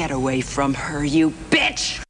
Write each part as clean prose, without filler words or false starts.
Get away from her, you bitch!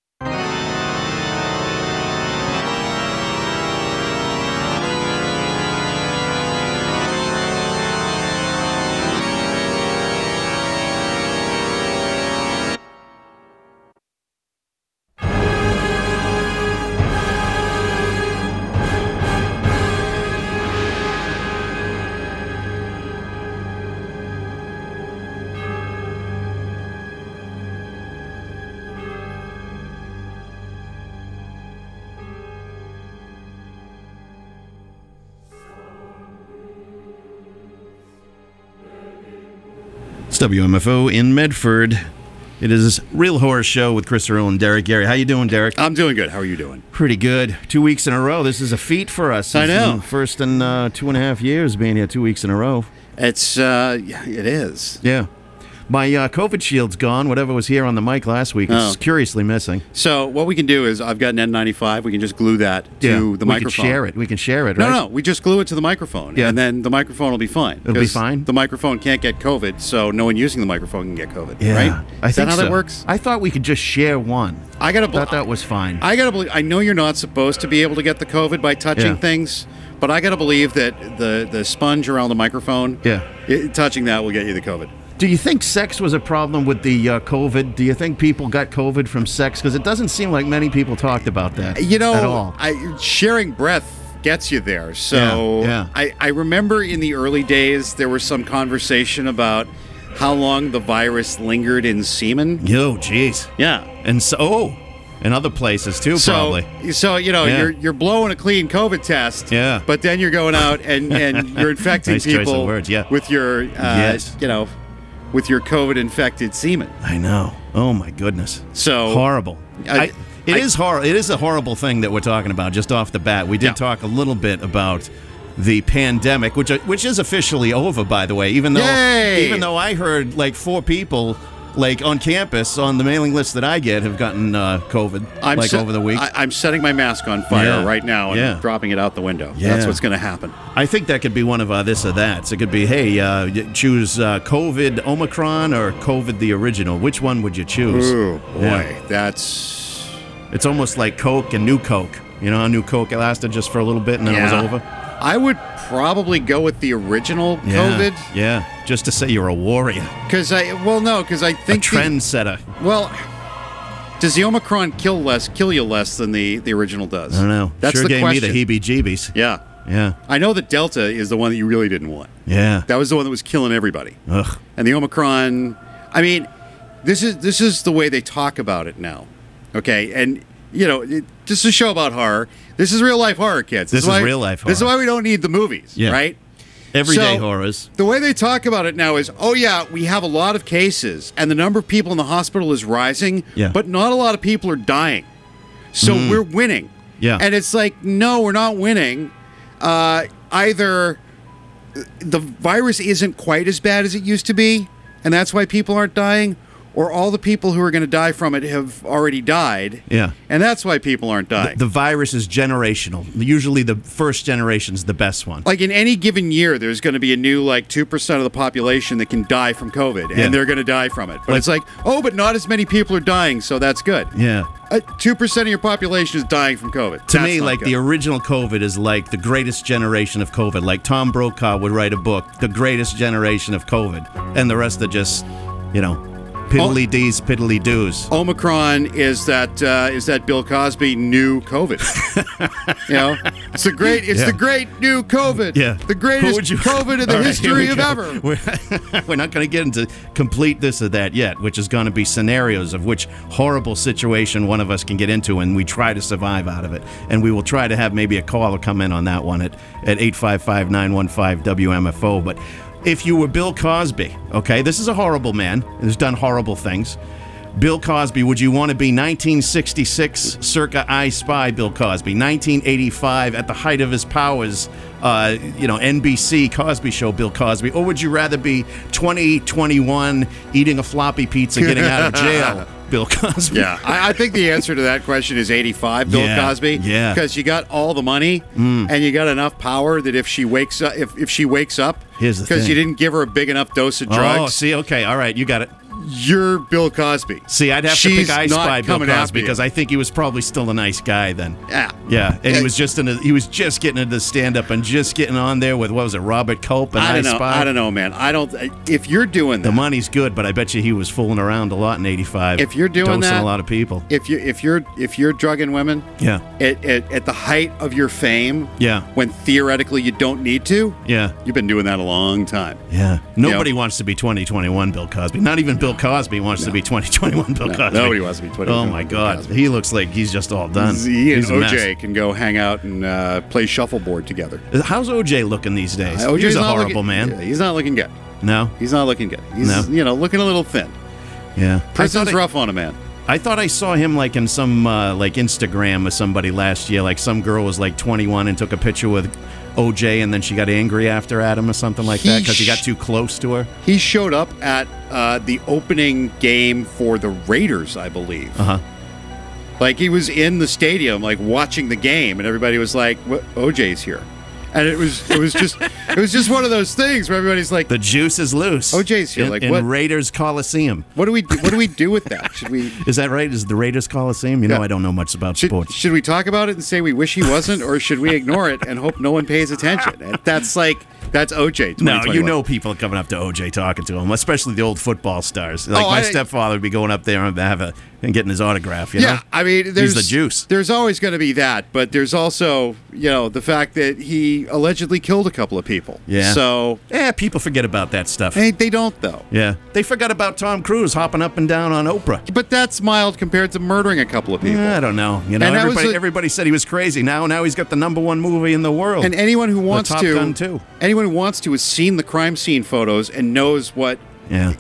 WMFO in Medford. It is Real Horror Show with Chris Earl and Derek Gary. How you doing, Derek? I'm doing good. How are you doing? Pretty good. 2 weeks in a row. This is a feat for us. I know. First in 2.5 years being here 2 weeks in a row. It is. Yeah. My COVID shield's gone. Whatever was here on the mic last week is curiously missing. So what we can do is I've got an N95. We can just glue that to the microphone. We can share it, right? No. We just glue it to the microphone, and then the microphone will be fine. It'll be fine? The microphone can't get COVID, so no one using the microphone can get COVID, Yeah. right? Is that how so. that works? I thought we could just share one. I thought that was fine. I gotta believe. I know you're not supposed to be able to get the COVID by touching things, but I gotta believe that the sponge around the microphone, touching that will get you the COVID. Do you think sex was a problem with the COVID? Do you think people got COVID from sex? Because it doesn't seem like many people talked about that at all. Sharing breath gets you there. So I remember in the early days there was some conversation about how long the virus lingered in semen. Yo, jeez. Yeah. And so, and other places too, probably. So you're blowing a clean COVID test. Yeah. But then you're going out and you're infecting nice people choice of words, with your with your COVID-infected semen. I know. Oh my goodness. So horrible. It is horrible. It is a horrible thing that we're talking about just off the bat. We did talk a little bit about the pandemic, which is officially over, by the way. Even though I heard like 4 people like on campus on the mailing list that I get have gotten COVID over the week. I'm setting my mask on fire right now and dropping it out the window. Yeah. That's what's going to happen. I think that could be one of our this or that's. It could be, hey, choose COVID Omicron or COVID the original. Which one would you choose? Ooh, boy, It's almost like Coke and New Coke. You know how New Coke lasted just for a little bit and then it was over? I would probably go with the original COVID. Yeah, just to say you're a warrior. Because I think a trendsetter. Does the Omicron kill you less than the original does? I don't know. That's sure the gave question. me the heebie-jeebies. Yeah. I know that Delta is the one that you really didn't want. Yeah. That was the one that was killing everybody. Ugh. And the Omicron, I mean, this is the way they talk about it now. Okay? And just a show about horror. This is real life horror, kids. This is real life horror. This is why we don't need the movies, right? Everyday horrors. The way they talk about it now is, we have a lot of cases, and the number of people in the hospital is rising, but not a lot of people are dying. So we're winning. Yeah. And it's like, no, we're not winning. Either the virus isn't quite as bad as it used to be, and that's why people aren't dying, or all the people who are going to die from it have already died. Yeah. And that's why people aren't dying. The virus is generational. Usually the first generation's the best one. Like in any given year, there's going to be a new 2% of the population that can die from COVID, and they're going to die from it. But it's like, but not as many people are dying, so that's good. Yeah. 2% of your population is dying from COVID. To me, the original COVID is like the greatest generation of COVID. Like Tom Brokaw would write a book, The Greatest Generation of COVID. And the rest are just, piddly dees, piddly doos. Omicron is that Bill Cosby new COVID. It's the great new COVID. Yeah. The greatest COVID in the history of ever. We're not going to get into complete this or that yet, which is going to be scenarios of which horrible situation one of us can get into, and we try to survive out of it. And we will try to have maybe a caller come in on that one at 855-915-WMFO. But if you were Bill Cosby, okay, this is a horrible man who's done horrible things. Bill Cosby, would you want to be 1966 circa I Spy Bill Cosby, 1985 at the height of his powers, NBC Cosby Show Bill Cosby, or would you rather be 2021 eating a floppy pizza getting out of jail Bill Cosby? Yeah, I think the answer to that question is 85 Bill Cosby. Yeah, because you got all the money and you got enough power that if she wakes up, here's the thing, because you didn't give her a big enough dose of drugs. Oh, see, okay, all right, you got it. you're Bill Cosby. See, I'd have She's to pick I not Spy Bill coming after Cosby you. because I think he was probably still a nice guy then. Yeah. Yeah, and he was just getting into stand-up and just getting on there with, what was it, Robert Culp and I don't know. Spy? I don't know, man. If you're doing The that, money's good, but I bet you he was fooling around a lot in '85. if you're doing dosing that, a lot of people. if you're drugging women, Yeah, at the height of your fame, yeah, when theoretically you don't need to, yeah, you've been doing that a long time. yeah. Nobody wants to be 2021 Bill Cosby. Not even Bill Cosby wants to be 2021 Bill Cosby. Nobody wants to be 21. Oh my God, Cosby. he looks like he's just all done. He and He's a mess. OJ can go hang out and play shuffleboard together. How's OJ looking these days? OJ's He's a not horrible looking- man. Yeah, he's not looking good. No, He's not looking good. He's No. looking a little thin. yeah. Prison's rough on a man. I thought I saw him like in some like Instagram with somebody last year. Like some girl was like 21 and took a picture with OJ, and then she got angry after at him or something like that because he got too close to her. He showed up at the opening game for the Raiders, I believe. Uh huh. Like he was in the stadium, like watching the game, and everybody was like, "What? OJ's here," and it was just one of those things where everybody's like, The juice is loose. OJ's here, in, like, in what? Raiders Coliseum. "What do we do with that? Should we Is that right? Is the Raiders Coliseum? You know, Yeah. I don't know much about sports. should we talk about it and say we wish he wasn't, or should we ignore it and hope no one pays attention?" And that's OJ. No, 2021. you know people are coming up to OJ talking to him, especially the old football stars. Like Oh, my I- stepfather would be going up there and getting his autograph. You Yeah, know? I mean, He's there's the juice. There's always going to be that, but there's also, the fact that he allegedly killed a couple of people. Yeah. So Yeah, people forget about that stuff. they don't though. Yeah, they forgot about Tom Cruise hopping up and down on Oprah. But that's mild compared to murdering a couple of people. I don't know. You know, And that was everybody said he was crazy. Now he's got the #1 movie in the world. And anyone who wants Top to, Gun 2. anyone who wants to has seen the crime scene photos and knows what, Yeah.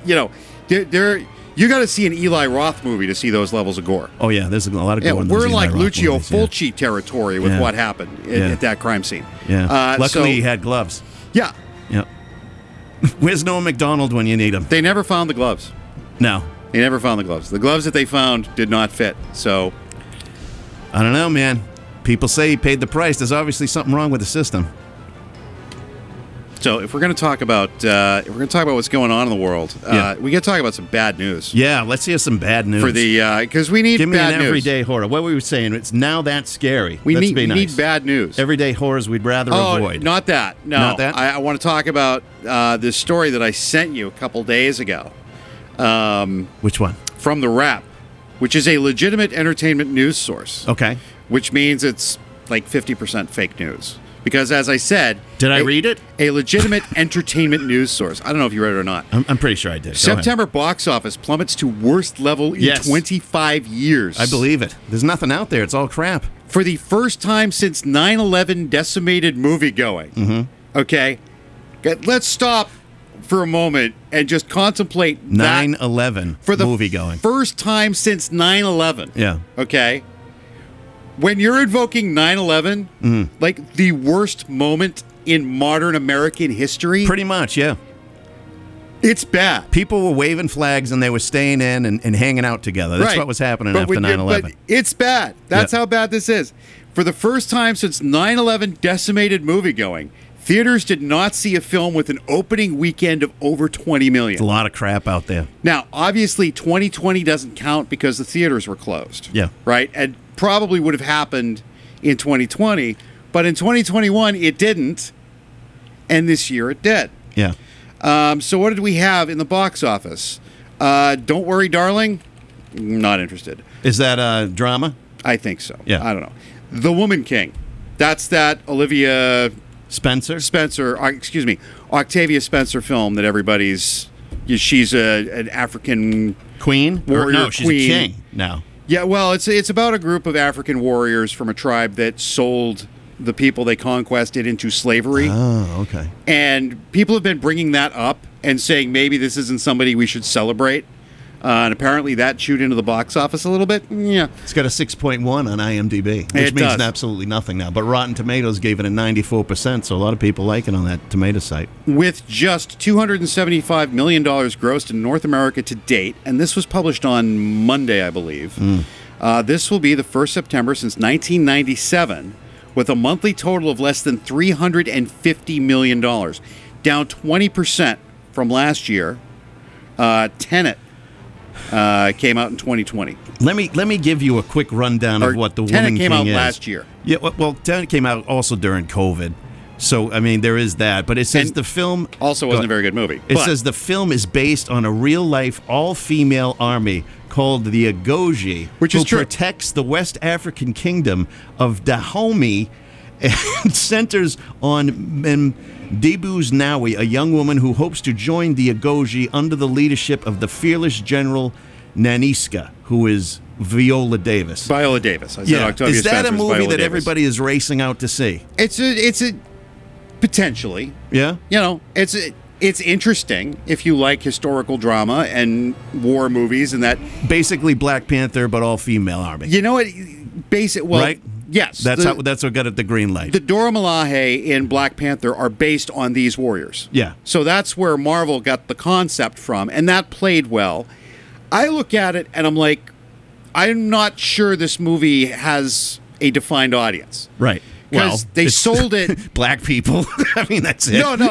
you got to see an Eli Roth movie to see those levels of gore. Oh yeah, there's a lot of Yeah, good ones. we're in Eli like Roth Lucio movies, yeah. Fulci territory with Yeah. what happened at that crime scene. Yeah. Luckily, so- he had gloves. Yeah, Yeah. Where's Noah McDonald when you need him? they never found the gloves. No. They never found the gloves. The gloves that they found did not fit. So I don't know, man. People say he paid the price. There's obviously something wrong with the system. if we're going to talk about what's going on in the world, Yeah. we got to talk about some bad news Yeah, let's hear some bad news. for the because we need Give me bad an news. everyday horror. What were we saying? It's now that scary. We Let's need be we nice. need bad news. Everyday horrors we'd rather avoid. Not that. No, Not that? I want to talk about this story that I sent you a couple days ago Which one? from The Wrap, which is a legitimate entertainment news source, Okay. which means it's like 50% fake news. Because as I said, Did I read it? A legitimate entertainment news source. I don't know if you read it or not. I'm pretty sure I did. Go ahead. September box office plummets to worst level in Yes. 25 years. I believe it. There's nothing out there. It's all crap. For the first time since 9/11 decimated moviegoing. Mm-hmm. Okay? Let's stop for a moment and just contemplate that 9/11 for the movie going. first time since 9/11. Yeah. Okay? When you're invoking 9/11, Mm-hmm. like the worst moment in modern American history, Pretty much, yeah. it's bad. People were waving flags and they were staying in and hanging out together. That's Right. what was happening But after when you- 9/11. But it's bad. That's Yeah. how bad this is. For the first time since 9/11 decimated moviegoing, theaters did not see a film with an opening weekend of over 20 million. There's a lot of crap out there. Now, obviously, 2020 doesn't count because the theaters were closed. Yeah. Right? And probably would have happened in 2020, but in 2021, it didn't. And this year, it did. Yeah. So, what did we have in the box office? Don't Worry, Darling? Not interested. Is that drama? I think so. Yeah. I don't know. The Woman King. That's that Olivia Spencer? Spencer, Octavia Spencer film that everybody's. She's an African. Queen? Or, Warrior no, she's queen. a king now. Yeah, well, it's about a group of African warriors from a tribe that sold the people they conquested into slavery. Oh, okay. And people have been bringing that up and saying maybe this isn't somebody we should celebrate. And apparently that chewed into the box office a little bit. Yeah. It's got a 6.1 on IMDb, which It means does. absolutely nothing now. But Rotten Tomatoes gave it a 94%, so a lot of people like it on that tomato site. With just $275 million grossed in North America to date, and this was published on Monday, I believe. This will be the first September since 1997, with a monthly total of less than $350 million, down 20% from last year. Tenet Came out in 2020. Let me give you a quick rundown Or of what the Tenet Woman came King out is. last year. Yeah, well, Tenet came out also during COVID, so I mean there is that. But it says And the film Also wasn't a very good movie. It but says the film is based on a real-life, all-female army called the Agoji, Which is who true. protects the West African kingdom of Dahomey and centers on Mdebus Nawi, a young woman who hopes to join the Agoji under the leadership of the fearless General Naniska, who is Viola Davis. Viola Davis. I said Octavia Is that Spencer a was movie Viola that Davis. everybody is racing out to see? It's a potentially. Yeah? You know, it's interesting if you like historical drama and war movies and that. Basically Black Panther, but all-female army. You know what? Well, Right? yes. That's what got it the green light. The Dora Milaje in Black Panther are based on these warriors. Yeah. So that's where Marvel got the concept from, and that played well. I look at it and I'm like, I'm not sure this movie has a defined audience. Right. Because they it's sold it. black people. I mean, that's it. No,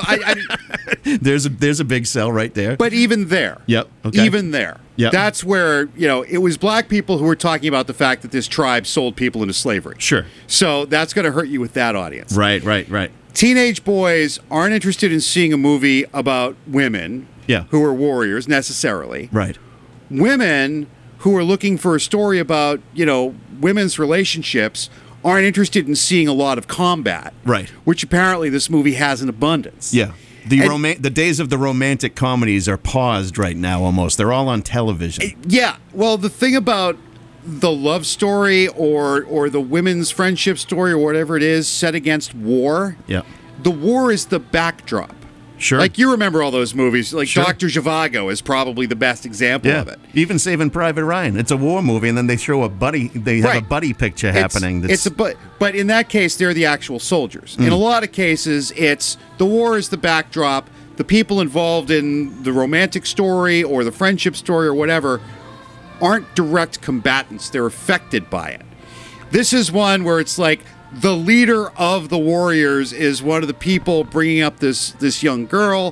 There's a big sell right there. but even there. Yep, okay. Even there. Yep. That's where, it was black people who were talking about the fact that this tribe sold people into slavery. Sure. So that's going to hurt you with that audience. Right. Teenage boys aren't interested in seeing a movie about women Yeah. who are warriors necessarily. Right. Women who are looking for a story about, women's relationships aren't interested in seeing a lot of combat. Right. Which apparently this movie has in abundance. Yeah. And- The days of the romantic comedies are paused right now almost. They're all on television. Yeah. Well, the thing about the love story or the women's friendship story or whatever it is set against war, Yeah. the war is the backdrop. Sure. Like, you remember all those movies. Like, Sure. Dr. Zhivago is probably the best example Yeah. of it. Even Saving Private Ryan. It's a war movie, and then they throw a buddy. They have Right. a buddy picture happening. But in that case, they're the actual soldiers. Mm. In a lot of cases, it's the war is the backdrop. The people involved in the romantic story or the friendship story or whatever aren't direct combatants. They're affected by it. This is one where it's like the leader of the warriors is one of the people bringing up this young girl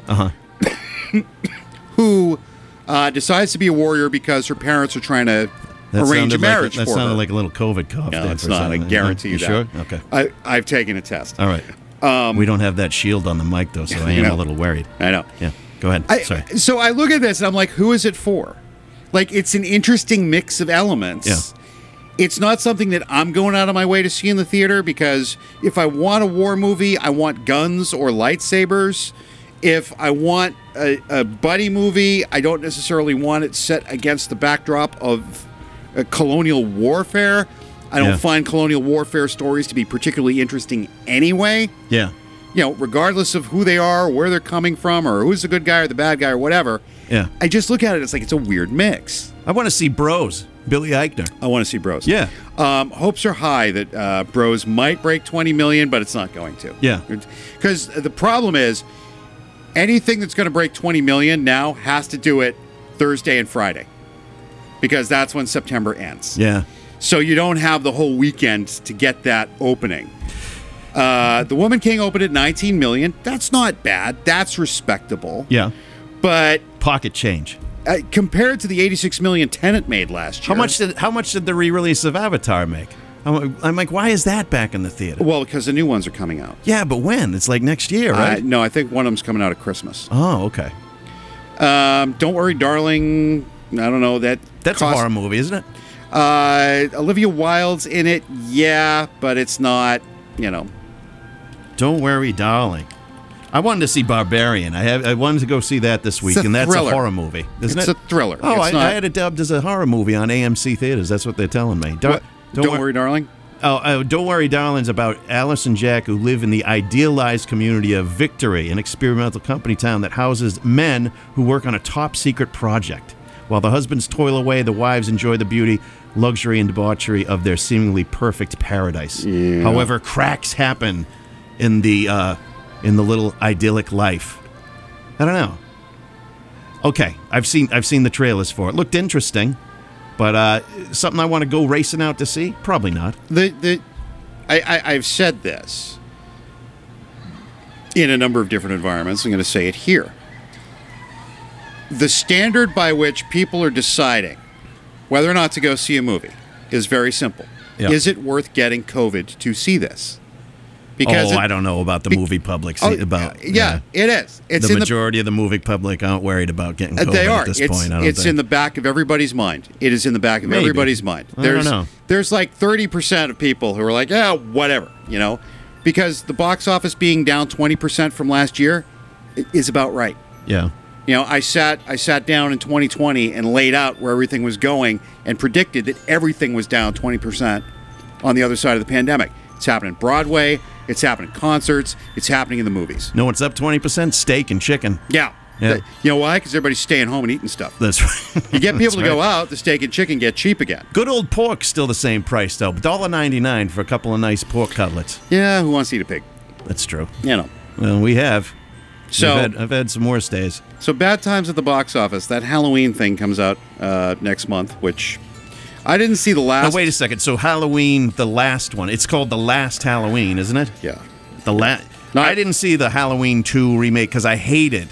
who decides to be a warrior because her parents are trying to arrange a marriage That for sounded her. like a little COVID cough. No, there it's for not. I something. guarantee you that. Sure? Okay. I've taken a test. All right. We don't have that shield on the mic, though, so I am No. a little worried. I know. Yeah. Go ahead. Sorry. So I look at this and I'm like, who is it for? Like, it's an interesting mix of elements. Yeah. It's not something that I'm going out of my way to see in the theater because if I want a war movie, I want guns or lightsabers. If I want a buddy movie, I don't necessarily want it set against the backdrop of colonial warfare. I don't Yeah. find colonial warfare stories to be particularly interesting anyway. Yeah. Regardless of who they are, where they're coming from, or who's the good guy or the bad guy or whatever. Yeah. I just look at it, it's like it's a weird mix. I want to see Bros. Billy Eichner. I want to see Bros. Yeah. Hopes are high that Bros might break 20 million, but it's not going to. Yeah. Because the problem is, anything that's going to break 20 million now has to do it Thursday and Friday. Because that's when September ends. Yeah. So you don't have the whole weekend to get that opening. The Woman King opened at 19 million. That's not bad. That's respectable. Yeah. But Pocket change. compared to the 86 million Tenet made last year. How much did the re-release of Avatar make? I'm like, why is that back in the theater? Well, because the new ones are coming out. Yeah, but when? It's like next year, right? No, I think one of them's coming out at Christmas. Oh, okay. Don't Worry, Darling. I don't know. That's a horror movie, isn't it? Olivia Wilde's in it, yeah, but it's not, Don't Worry, Darling. I wanted to see Barbarian. I wanted to go see that this week, a and that's thriller. a horror movie, isn't It's it? a thriller. Oh, It's I had it dubbed as a horror movie on AMC theaters. That's what they're telling me. What? Don't Worry, Darling? Don't Worry, Darling's about Alice and Jack who live in the idealized community of Victory, an experimental company town that houses men who work on a top-secret project. While the husbands toil away, the wives enjoy the beauty, luxury, and debauchery of their seemingly perfect paradise. Yeah. However, cracks happen in the little idyllic life. I don't know. Okay, I've seen the trailers for it. Looked interesting, but something I want to go racing out to see? Probably not. I've said this in a number of different environments. I'm going to say it here. the standard by which people are deciding whether or not to go see a movie is very simple. Yeah. Is it worth getting COVID to see this? I don't know about the movie public. Yeah, it is. It's the in majority of the movie public aren't worried about getting COVID they are. at this It's, point. I don't it's think. in the back of everybody's mind. It is in the back of Maybe. everybody's mind. I don't know. There's like 30% of people who are like, yeah, whatever, because the box office being down 20% from last year is about right. Yeah. I sat down in 2020 and laid out where everything was going and predicted that everything was down 20% on the other side of the pandemic. It's happening Broadway. It's happening concerts. It's happening in the movies. No, it's up 20%. Steak and chicken. Yeah. Yeah. You know why? Because everybody's staying home and eating stuff. That's right. You get people to That's go right. out, the steak and chicken get cheap again. Good old pork's still the same price, though. $1.99 for a couple of nice pork cutlets. Yeah, who wants to eat a pig? That's true. Well, we have. So I've had some worse days. So Bad Times at the Box Office. That Halloween thing comes out next month, which I didn't see the last. Now, wait a second. So Halloween, the last one. It's called The Last Halloween, isn't it? Yeah. I didn't see the Halloween 2 remake because I hated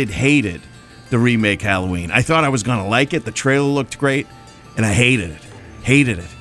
the remake Halloween. I thought I was going to like it. The trailer looked great, and I hated it. Hated it.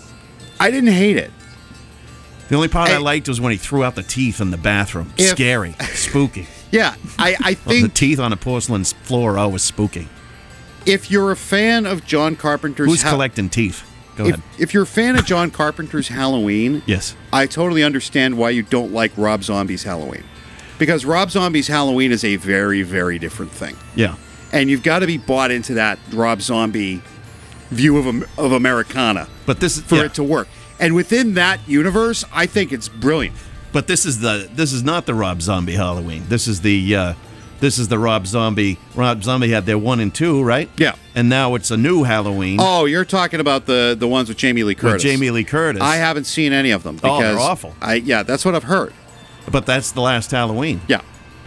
I didn't hate it. The only part I liked was when he threw out the teeth in the bathroom. Scary. Spooky. Yeah, I The think teeth on a porcelain floor are always spooky. if you're a fan of John Carpenter's... Who's collecting teeth? Go ahead. If you're a fan of John Carpenter's Halloween, Yes. I totally understand why you don't like Rob Zombie's Halloween. Because Rob Zombie's Halloween is a very, very different thing. Yeah. And you've got to be bought into that Rob Zombie view of Americana But this is for it to work. And within that universe, I think it's brilliant. But this is not the Rob Zombie Halloween. This is the Rob Zombie. Rob Zombie had their 1 and 2, right? Yeah. And now it's a new Halloween Oh, you're talking about the ones with Jamie Lee with Curtis. Jamie Lee Curtis. I haven't seen any of them. Oh, they're because awful. That's what I've heard. But that's the last Halloween. Yeah.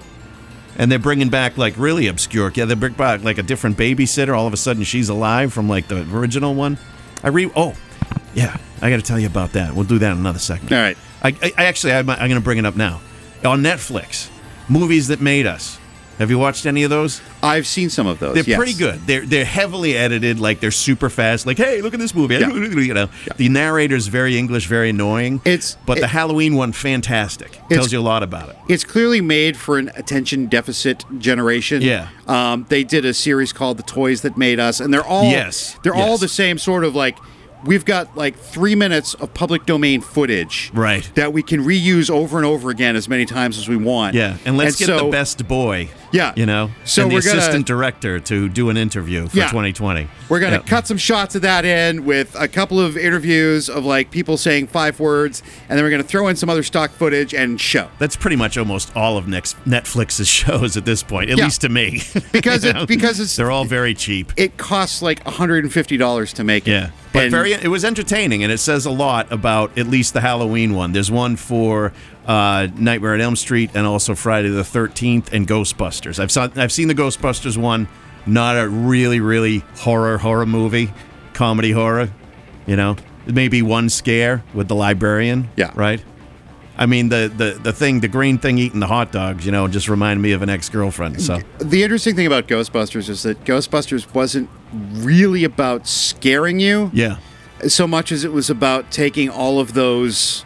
And they're bringing back like really obscure. Yeah, they bring back like a different babysitter. All of a sudden, she's alive from like the original one. Oh, yeah. I got to tell you about that. We'll do that in another second. All right. I'm going to bring it up now. On Netflix, Movies That Made Us. Have you watched any of those? I've seen some of those. They're yes. pretty good. They're heavily edited, like they're super fast. Like, hey, look at this movie. Yeah. You know, the narrator's very English, very annoying. The Halloween one, fantastic. Tells you a lot about it. It's clearly made for an attention deficit generation. Yeah. They did a series called The Toys That Made Us, and they're all all the same sort of like. We've got like 3 minutes of public domain footage Right. that we can reuse over and over again as many times as we want. Yeah, and let's get the best boy. Yeah. You know, So and the we're gonna- assistant director to do an interview for 2020. We're going to cut some shots of that in with a couple of interviews of like people saying 5 words, and then we're going to throw in some other stock footage and show. That's pretty much almost all of Netflix's shows at this point, at least to me. Because You know? it's they're all very cheap. It costs like $150 to make it. Yeah. But And- it was entertaining, and it says a lot about at least the Halloween one. There's one for Nightmare on Elm Street and also Friday the 13th and Ghostbusters. I've seen the Ghostbusters one, not a really, really horror movie, comedy horror, you know. Maybe one scare with the librarian, Yeah. right? I mean, the green thing eating the hot dogs, you know, just reminded me of an ex-girlfriend, so. The interesting thing about Ghostbusters is that Ghostbusters wasn't really about scaring you Yeah. so much as it was about taking all of those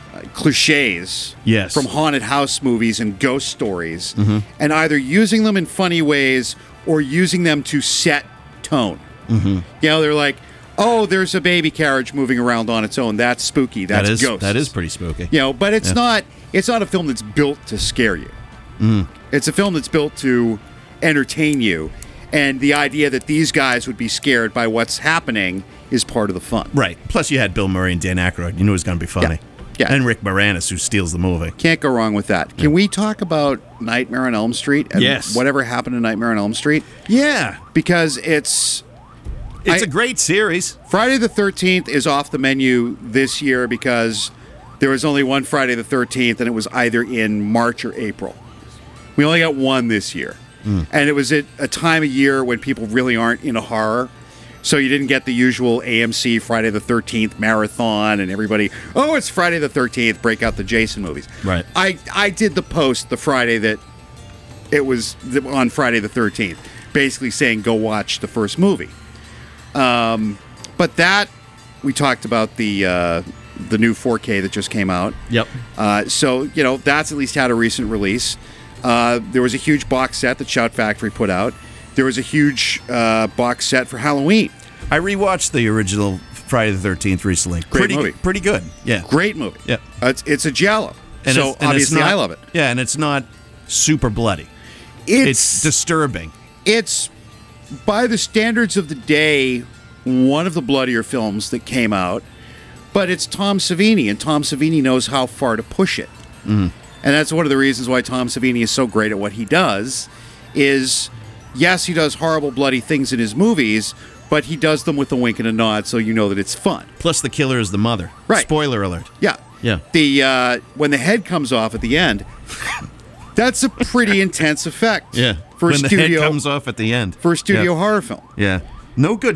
cliches Yes. from haunted house movies and ghost stories Mm-hmm. and either using them in funny ways or using them to set tone. Mm-hmm. You know, they're like, oh, there's a baby carriage moving around on its own. That's spooky. That's ghosts. That is pretty spooky. You know, but it's not a film that's built to scare you. It's a film that's built to entertain you. And the idea that these guys would be scared by what's happening is part of the fun. Right. Plus, you had Bill Murray and Dan Aykroyd. You knew it was going to be funny. Yeah. And Rick Moranis, who steals the movie. Can't go wrong with that. Can we talk about Nightmare on Elm Street and Yes. whatever happened to Nightmare on Elm Street? Yeah. Because it's It's a great series. Friday the 13th is off the menu this year because there was only one Friday the 13th, and it was either in March or April. We only got one this year. And it was at a time of year when people really aren't into horror. So you didn't get the usual AMC Friday the 13th marathon and everybody, oh, it's Friday the 13th, break out the Jason movies. Right. I did the post the Friday that it was on Friday the 13th. basically saying, go watch the first movie. But that, we talked about the new 4K that just came out. Yep. So, that's at least had a recent release. There was a huge box set that Shout Factory put out. There was a huge box set for Halloween. I rewatched the original Friday the 13th recently. Great movie. Pretty good. Yeah. Great movie. Yeah. It's a giallo. And so obviously I love it. Yeah, and it's not super bloody. It's disturbing. It's, by the standards of the day, one of the bloodier films that came out. But it's Tom Savini, and Tom Savini knows how far to push it. And that's one of the reasons why Tom Savini is so great at what he does, is, yes, he does horrible, bloody things in his movies, but he does them with a wink and a nod, so you know that it's fun. Plus, the killer is the mother. Right. Spoiler alert. Yeah. Yeah. The when the head comes off at the end, that's a pretty intense effect. Yeah. For when the head comes off at the end. For a studio horror film. Yeah. No good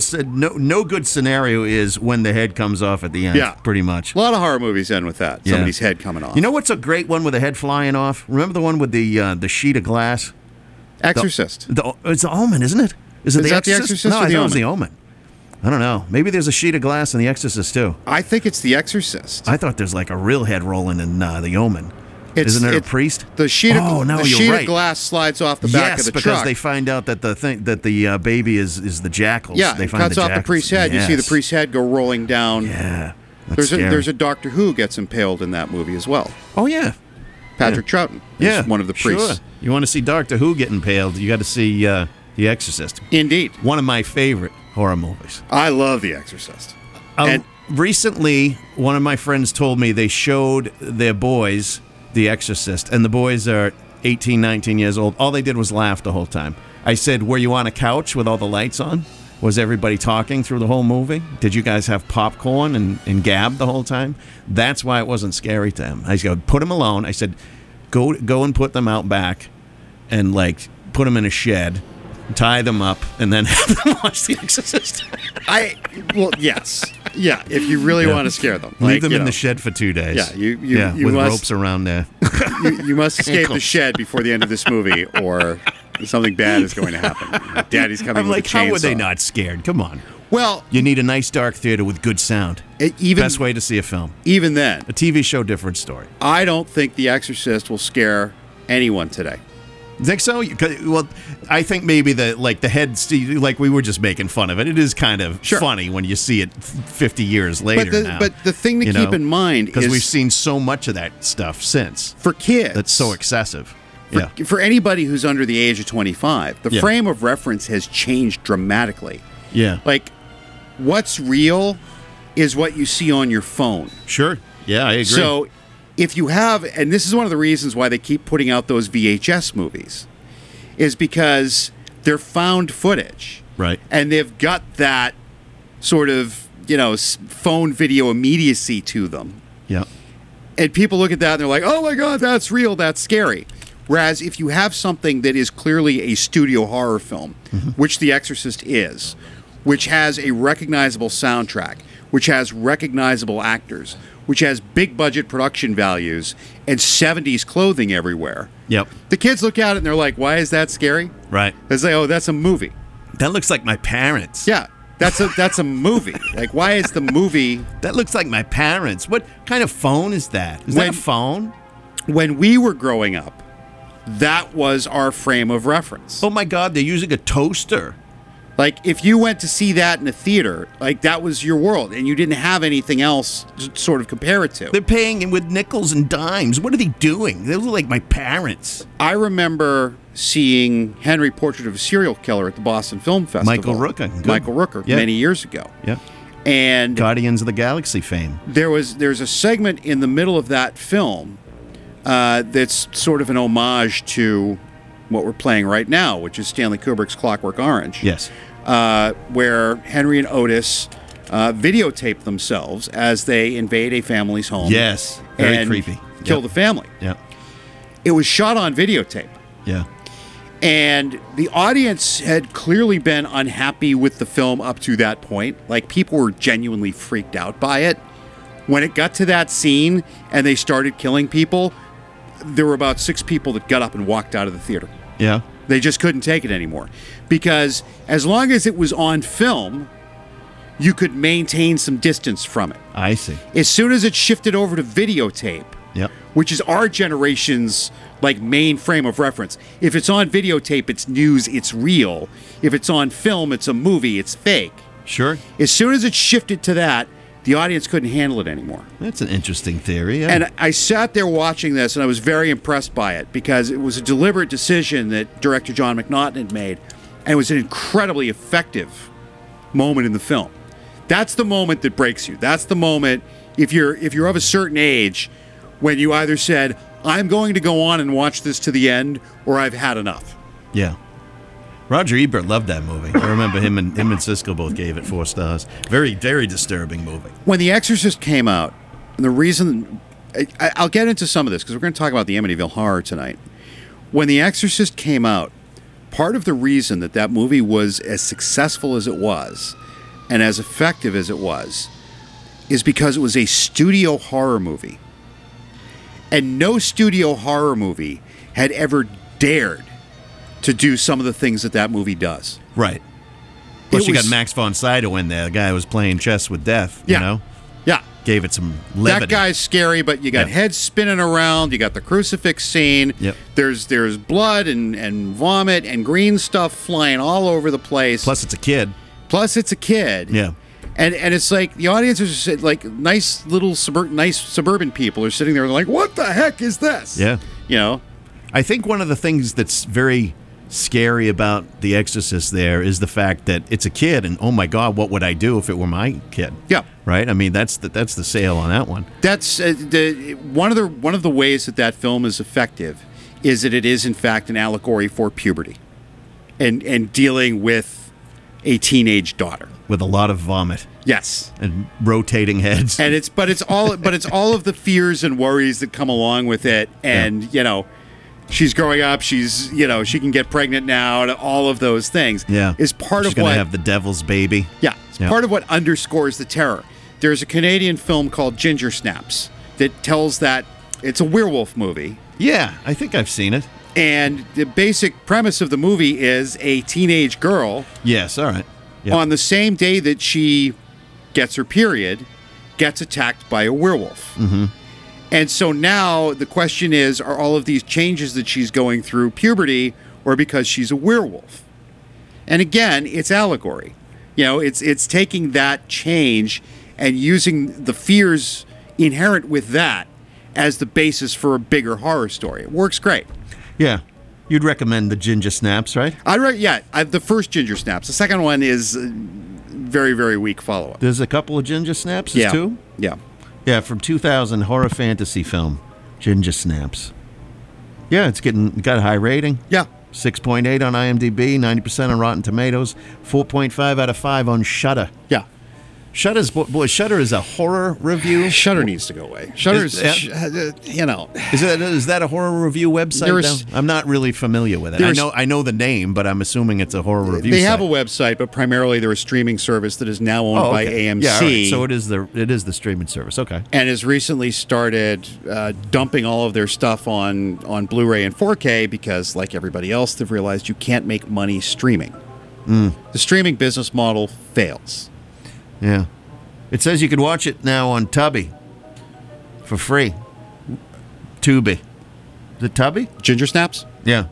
scenario is when the head comes off at the end. Yeah. Pretty much. A lot of horror movies end with that. Yeah. Somebody's head coming off. You know what's a great one with the head flying off? Remember the one with the sheet of glass? Exorcist. It's the Omen, isn't it? Is it Is the that the Exorcist? Exorcist No, or I the thought it was Omen? the Omen. I don't know. Maybe there's a sheet of glass in The Exorcist, too. I think it's The Exorcist. I thought there's like a real head rolling in The Omen. Isn't there a priest? The sheet of, no, the you're sheet right. of glass slides off the back of the because truck. they find out that the baby is the jackals. Yeah, they it find cuts the off the jackals. priest's head. You see the Yes. priest's head go rolling down. Yeah. That's scary. There's a Doctor Who gets impaled in that movie as well. Oh, yeah. Patrick Troughton is one of the priests. Sure. You want to see Doctor Who get impaled, you got to see The Exorcist. Indeed. One of my favorite horror movies. I love The Exorcist. And Recently, one of my friends told me they showed their boys The Exorcist, and the boys are 18, 19 years old. All they did was laugh the whole time. I said, were you on a couch with all the lights on? Was everybody talking through the whole movie? Did you guys have popcorn and gab the whole time? That's why it wasn't scary to him. I said, put them alone. I said, go and put them out back and, like, put them in a shed, tie them up, and then have them watch The Exorcist. Yes. Yeah, if you really want to scare them. Leave them in the shed for 2 days. Yeah, you with must, ropes around there. you must escape the Ankles. shed before the end of this movie, or something bad is going to happen. Daddy's coming I'm with like, a chainsaw. how were they not scared? Come on. Well, You need a nice dark theater with good sound. Best way to see a film. Even then, A TV show, different story. I don't think The Exorcist will scare anyone today. You think so? Well, I think maybe the head, like we were just making fun of it. It is kind of funny when you see it 50 years later now. But the thing to keep in mind is, because we've seen so much of that stuff since. For kids, That's so excessive. For anybody who's under the age of 25, the Yeah. frame of reference has changed dramatically. Yeah. Like, what's real is what you see on your phone. Sure. Yeah, I agree. So, if you have, and this is one of the reasons why they keep putting out those VHS movies, is because they're found footage. Right. And they've got that sort of, phone video immediacy to them. Yeah. And people look at that and they're like, oh my God, that's real, that's scary. Whereas if you have something that is clearly a studio horror film, which The Exorcist is, which has a recognizable soundtrack, which has recognizable actors, which has big budget production values and 70s clothing everywhere. Yep. The kids look at it and they're like, why is that scary? Right. They say, oh, that's a movie. That looks like my parents. Yeah, that's a movie. Like, why is the movie... That looks like my parents. What kind of phone is that? Is that a phone? When we were growing up, that was our frame of reference. Oh my God, they're using a toaster. Like, if you went to see that in a theater, like, that was your world, and you didn't have anything else to sort of compare it to. They're paying him with nickels and dimes. What are they doing? They look like my parents. I remember seeing Henry, Portrait of a Serial Killer at the Boston Film Festival. Michael Rooker. Good. Michael Rooker, Yeah. many years ago. Yeah. And Guardians of the Galaxy fame. there's a segment in the middle of that film that's sort of an homage to what we're playing right now, which is Stanley Kubrick's Clockwork Orange. Yes. Where Henry and Otis videotape themselves as they invade a family's home. Yes. Very and creepy. Kill Yep. the family. Yeah. It was shot on videotape. Yeah. And the audience had clearly been unhappy with the film up to that point. Like, people were genuinely freaked out by it. When it got to that scene and they started killing people, there were about 6 people that got up and walked out of the theater. Yeah. They just couldn't take it anymore. Because as long as it was on film, you could maintain some distance from it. I see. As soon as it shifted over to videotape, Yep. which is our generation's like main frame of reference. If it's on videotape, it's news, it's real. If it's on film, it's a movie, it's fake. Sure. As soon as it shifted to that, the audience couldn't handle it anymore. That's an interesting theory. Yeah. And I sat there watching this, and I was very impressed by it because it was a deliberate decision that director John McNaughton had made, and it was an incredibly effective moment in the film. That's the moment that breaks you. That's the moment, if you're of a certain age, when you either said, I'm going to go on and watch this to the end, or I've had enough. Yeah. Roger Ebert loved that movie. I remember him and Siskel both gave it 4 stars. Very, very disturbing movie. When The Exorcist came out, and the reason... I'll get into some of this, because we're going to talk about the Amityville Horror tonight. When The Exorcist came out, part of the reason that movie was as successful as it was, and as effective as it was, is because it was a studio horror movie. And no studio horror movie had ever dared to do some of the things that movie does. Right. Plus, you got Max von Sydow in there, the guy who was playing chess with death, you know? Yeah. Gave it some levity. That guy's scary, but you got heads spinning around, you got the crucifix scene, Yep. There's blood and vomit and green stuff flying all over the place. Plus, it's a kid. Yeah. And it's like the audience is just like nice suburban people are sitting there like, what the heck is this? Yeah. You know? I think one of the things that's very scary about The Exorcist there is the fact that it's a kid, and oh my God, what would I do if it were my kid? Yeah. Right? I mean, that's the sale on that one. That's one of the ways that film is effective is that it is in fact an allegory for puberty and dealing with a teenage daughter With a lot of vomit. Yes. And rotating heads. And it's all of the fears and worries that come along with it. And, you know, she's growing up, she can get pregnant now, and all of those things. Yeah. Is part She's of what gonna have the devil's baby. Yeah. It's part of what underscores the terror. There's a Canadian film called Ginger Snaps that tells that it's a werewolf movie. Yeah, I think I've seen it. And the basic premise of the movie is a teenage girl. Yes, all right. Yep. On the same day that she gets her period, gets attacked by a werewolf. Mm-hmm. And so now the question is, are all of these changes that she's going through puberty or because she's a werewolf? And again, it's allegory. You know, it's taking that change and using the fears inherent with that as the basis for a bigger horror story. It works great. Yeah. You'd recommend the Ginger Snaps, right? The first Ginger Snaps. The second one is very, very weak follow-up. There's a couple of Ginger Snaps, too? Yeah. Yeah, from 2000, horror fantasy film, Ginger Snaps. Yeah, got a high rating. Yeah. 6.8 on IMDb, 90% on Rotten Tomatoes, 4.5 out of 5 on Shudder. Yeah. Shudder is a horror review. Shudder needs to go away. Shudder's, you know. Is that a horror review website? Now? I'm not really familiar with it. I know the name, but I'm assuming it's a horror review. They have a website, but primarily they're a streaming service that is now owned by AMC. Yeah, right. So it is the streaming service. Okay. And has recently started dumping all of their stuff on Blu-ray and 4K because, like everybody else, they've realized you can't make money streaming. The streaming business model fails. Yeah. It says you can watch it now on Tubi for free. Tubi. Is it Tubi? Ginger Snaps? Yeah.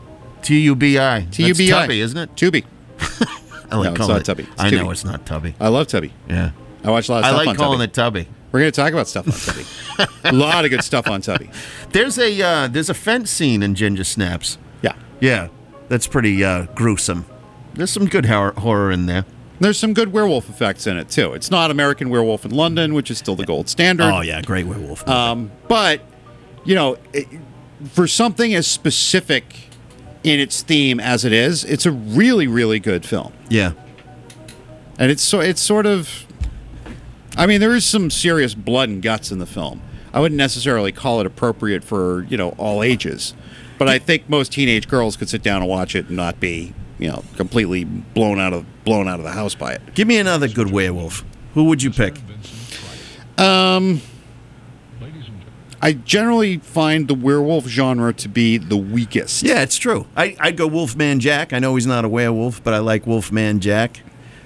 Tubi. Tubi. That's Tubi, isn't it? Tubi. I like calling it's not Tubi. I know it's not Tubi. I love Tubi. Yeah. I watch a lot of stuff on Tubi. I like calling it Tubi. We're going to talk about stuff on Tubi. A lot of good stuff on Tubi. There's a fence scene in Ginger Snaps. Yeah. Yeah. That's pretty gruesome. There's some good horror in there. There's some good werewolf effects in it, too. It's not American Werewolf in London, which is still the gold standard. Oh, yeah, great werewolf. But, you know, for something as specific in its theme as it is, it's a really, really good film. Yeah. And it's sort of... I mean, there is some serious blood and guts in the film. I wouldn't necessarily call it appropriate for, you know, all ages. But I think most teenage girls could sit down and watch it and not be... you know, completely blown out of the house by it. Give me another good werewolf. Who would you pick? I I generally find the werewolf genre to be the weakest. Yeah, it's true. I'd go Wolfman Jack. I know he's not a werewolf, but I like Wolfman Jack.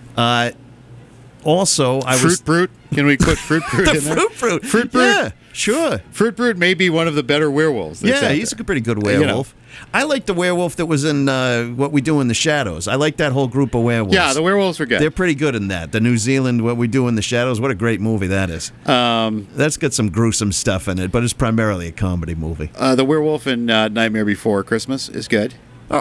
Also, Fruit Brute. Can we put Fruit Brute the in there? Fruit Brute. Fruit Brute. Yeah, sure. Fruit Brute may be one of the better werewolves. Yeah, he's a pretty good werewolf. I like the werewolf that was in What We Do in the Shadows. I like that whole group of werewolves. Yeah, the werewolves were good. They're pretty good in that. The New Zealand What We Do in the Shadows. What a great movie that is. That's got some gruesome stuff in it, but it's primarily a comedy movie. The werewolf in Nightmare Before Christmas is good.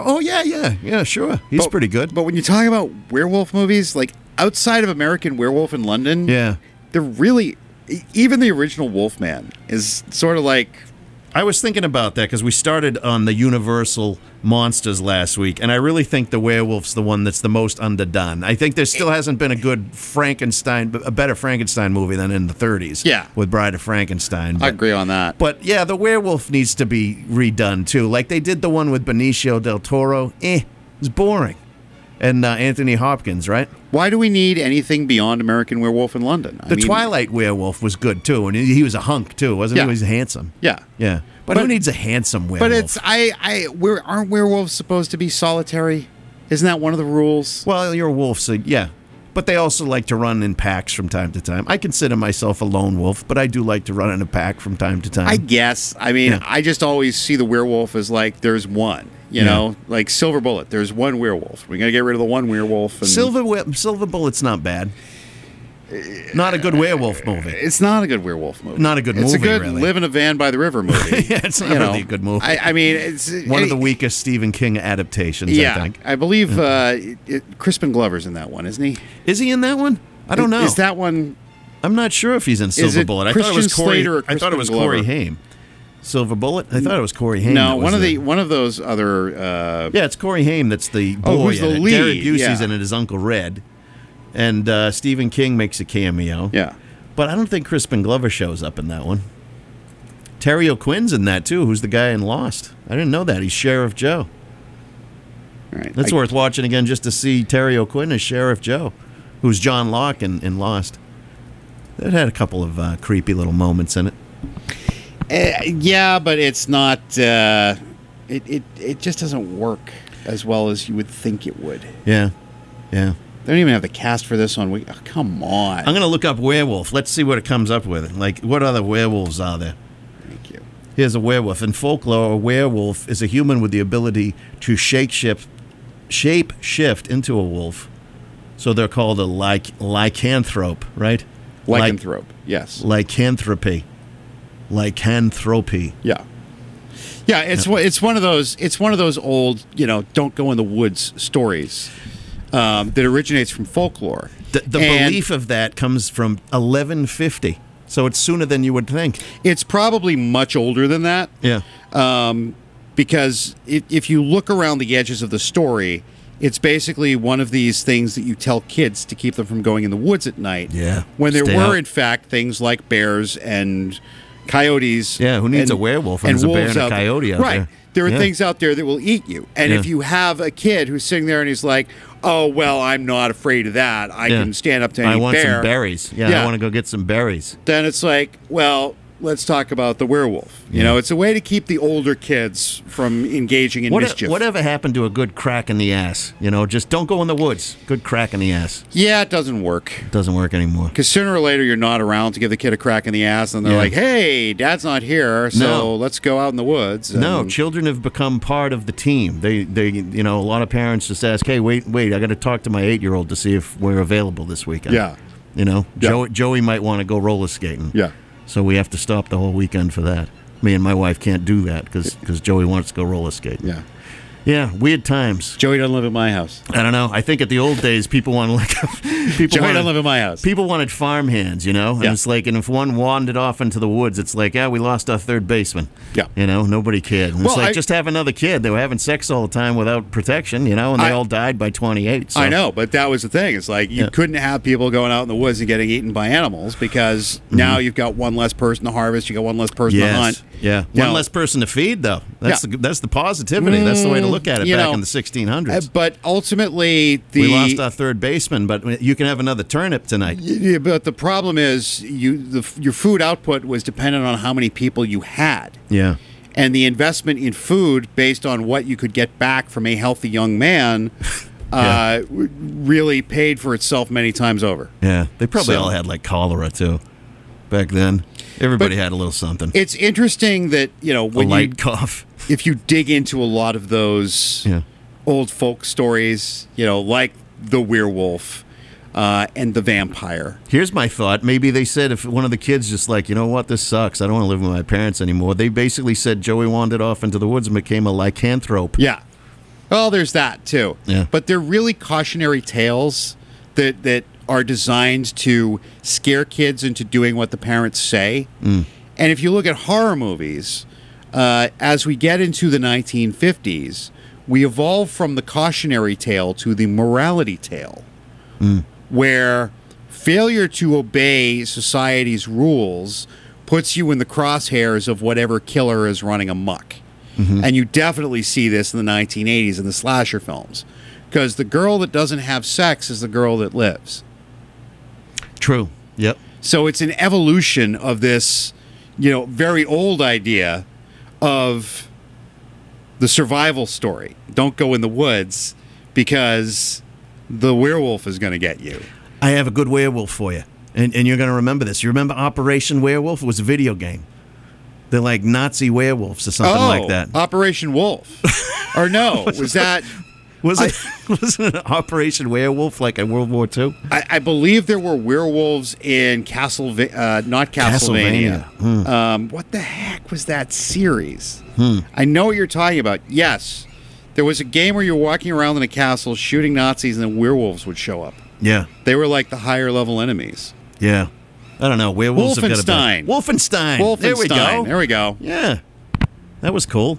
Yeah, sure. He's pretty good. But when you talk about werewolf movies, like outside of American Werewolf in London, Yeah. they're really, even the original Wolfman is sort of like, I was thinking about that because we started on the Universal monsters last week, and I really think the werewolf's the one that's the most underdone. I think there still hasn't been a good Frankenstein, a better Frankenstein movie than in the 30s. Yeah. With Bride of Frankenstein. I agree on that. But yeah, the werewolf needs to be redone too. Like they did the one with Benicio del Toro. It was boring. And Anthony Hopkins, right? Why do we need anything beyond American Werewolf in London? The Twilight werewolf was good too, and he was a hunk too, wasn't he? Yeah. He was handsome. Yeah. Yeah. But who needs a handsome werewolf? But it's aren't werewolves supposed to be solitary? Isn't that one of the rules? Well, you're a wolf, so yeah. But they also like to run in packs from time to time. I consider myself a lone wolf, but I do like to run in a pack from time to time. I guess. I mean, Yeah. I just always see the werewolf as like there's one. You know, like Silver Bullet. There's one werewolf. We're gonna get rid of the one werewolf. And Silver Bullet's not bad. Not a good werewolf movie. It's not a good werewolf movie. Not a good It's movie, a good really. Live in a Van by the River movie. Yeah, it's not really a good movie. I mean, it's One of the weakest Stephen King adaptations, Yeah, I think. I believe Crispin Glover's in that one, isn't he? Is he in that one? I don't know. Is that one? I'm not sure if he's in Silver it Bullet. Christian Slater or I thought it was Crispin Corey Glover? Haim. Silver Bullet? I thought it was Corey Haim. No, that was one of those other. Yeah, it's Corey Haim that's the boy who's the in it. lead? Derek Busey's Yeah. in it as Uncle Red. And Stephen King makes a cameo. Yeah. But I don't think Crispin Glover shows up in that one. Terry O'Quinn's in that, too, who's the guy in Lost. I didn't know that. He's Sheriff Joe. All right. That's worth watching again just to see Terry O'Quinn as Sheriff Joe, who's John Locke in Lost. It had a couple of creepy little moments in it. Yeah, but it's not. It just doesn't work as well as you would think it would. Yeah. They don't even have the cast for this one. Come on. I'm going to look up werewolf. Let's see what it comes up with. Like, what other werewolves are there? Thank you. Here's a werewolf. In folklore, a werewolf is a human with the ability to shape shift into a wolf. So they're called a lycanthrope, right? Lycanthrope. Yes. Lycanthropy. Lycanthropy. Yeah. Yeah, it's one of those old, don't go in the woods stories that originates from folklore. The belief of that comes from 1150. So it's sooner than you would think. It's probably much older than that. Yeah. Because if you look around the edges of the story, it's basically one of these things that you tell kids to keep them from going in the woods at night. Yeah. When there Stay were, out. in fact, things like bears and coyotes. Yeah, who needs a werewolf when there's a bear wolves and a coyote out right. there? There are Yeah. things out there that will eat you. And if Yeah. you have a kid who's sitting there and he's like, oh, well, I'm not afraid of that. I can stand up to any I want bear. some berries. Yeah, I want to go get some berries. Then it's like, well, let's talk about the werewolf. You know, it's a way to keep the older kids from engaging in mischief. Whatever happened to a good crack in the ass? Just don't go in the woods. Good crack in the ass. Yeah, it doesn't work. Doesn't work anymore. Because sooner or later, you're not around to give the kid a crack in the ass, and they're Yeah. like, hey, dad's not here, so No. let's go out in the woods. No, And- children have become part of the team. They a lot of parents just ask, "Hey, wait, I got to talk to my 8-year-old to see if we're available this weekend." Yeah. Yeah. Joey might want to go roller skating. Yeah. So we have to stop the whole weekend for that. Me and my wife can't do that because Joey wants to go roller skating. Yeah. Yeah, weird times. Joey doesn't live at my house. I don't know. I think at the old days, people wanted Joey doesn't live at my house. People wanted farm hands, And Yeah. it's like, and if one wandered off into the woods, it's like, we lost our third baseman. Yeah. Nobody cared. And Well, it's like, just have another kid. They were having sex all the time without protection, and they all died by 28. So. I know, but that was the thing. It's like you couldn't have people going out in the woods and getting eaten by animals because now you've got one less person to harvest, you got one less person to hunt. Yeah. You One know- less person to feed, though. That's the positivity. That's the way to look at it you back know, in the 1600s. But ultimately, We lost our third baseman, but you can have another turnip tonight. Yeah, but the problem is your food output was dependent on how many people you had. Yeah. And the investment in food based on what you could get back from a healthy young man really paid for itself many times over. Yeah. They probably So- all had like cholera too back then. Everybody had a little something. It's interesting that, you know, A when light cough. if you dig into a lot of those Yeah. old folk stories, you know, like the werewolf and the vampire. Here's my thought. Maybe they said if one of the kids just like, you know what, this sucks. I don't want to live with my parents anymore. They basically said Joey wandered off into the woods and became a lycanthrope. Yeah. Well, there's that too. Yeah. But they're really cautionary tales that are designed to scare kids into doing what the parents say. And if you look at horror movies, as we get into the 1950s, we evolve from the cautionary tale to the morality tale, where failure to obey society's rules puts you in the crosshairs of whatever killer is running amok. And you definitely see this in the 1980s in the slasher films, because the girl that doesn't have sex is the girl that lives. True. Yep. So it's an evolution of this, you know, very old idea of the survival story. Don't go in the woods because the werewolf is going to get you. I have a good werewolf for you. And you're going to remember this. You remember Operation Werewolf? It was a video game. They're like Nazi werewolves or something like that. Operation Wolf. Or no, was that... Was it an Operation Werewolf like in World War II? I believe there were werewolves in not Castlevania. What the heck was that series? I know what you're talking about. Yes. There was a game where you're walking around in a castle shooting Nazis and then werewolves would show up. Yeah. They were like the higher level enemies. Yeah. I don't know. Werewolves have got a bit. Wolfenstein. There we go. There we go. Yeah. That was cool.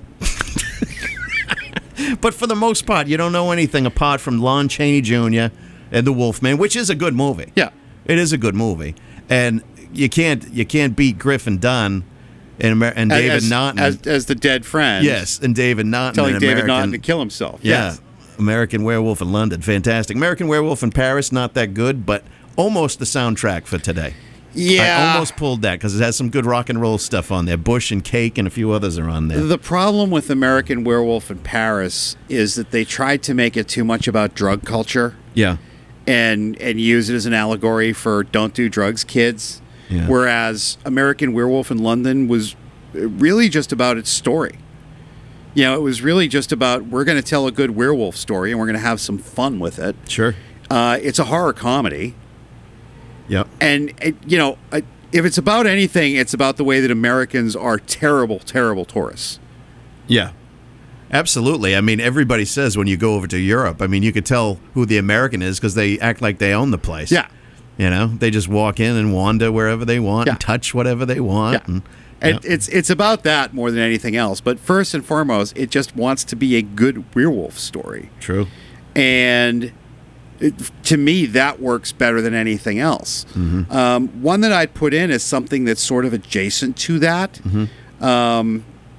But for the most part, you don't know anything apart from Lon Chaney Jr. and The Wolfman, which is a good movie. Yeah. It is a good movie. And you can't beat Griffin Dunn and David Naughton. As the dead friend. Yes, and David Naughton. Telling in David American, Naughton to kill himself. Yeah. Yes. American Werewolf in London. Fantastic. American Werewolf in Paris, not that good, but almost the soundtrack for today. Yeah. I almost pulled that because it has some good rock and roll stuff on there. Bush and Cake and a few others are on there. The problem with American Werewolf in Paris is that they tried to make it too much about drug culture. Yeah. And use it as an allegory for don't do drugs, kids. Yeah. Whereas American Werewolf in London was really just about its story. You know, it was really just about we're going to tell a good werewolf story and we're going to have some fun with it. Sure. It's a horror comedy. Yep. And, you know, if it's about anything, it's about the way that Americans are terrible, terrible tourists. Yeah. Absolutely. I mean, everybody says when you go over to Europe, I mean, you could tell who the American is because they act like they own the place. Yeah. You know, they just walk in and wander wherever they want and touch whatever they want. Yeah. And it's about that more than anything else. But first and foremost, it just wants to be a good werewolf story. True. And to me, that works better than anything else. Mm-hmm. One that I'd put in is something that's sort of adjacent to that. Mm-hmm.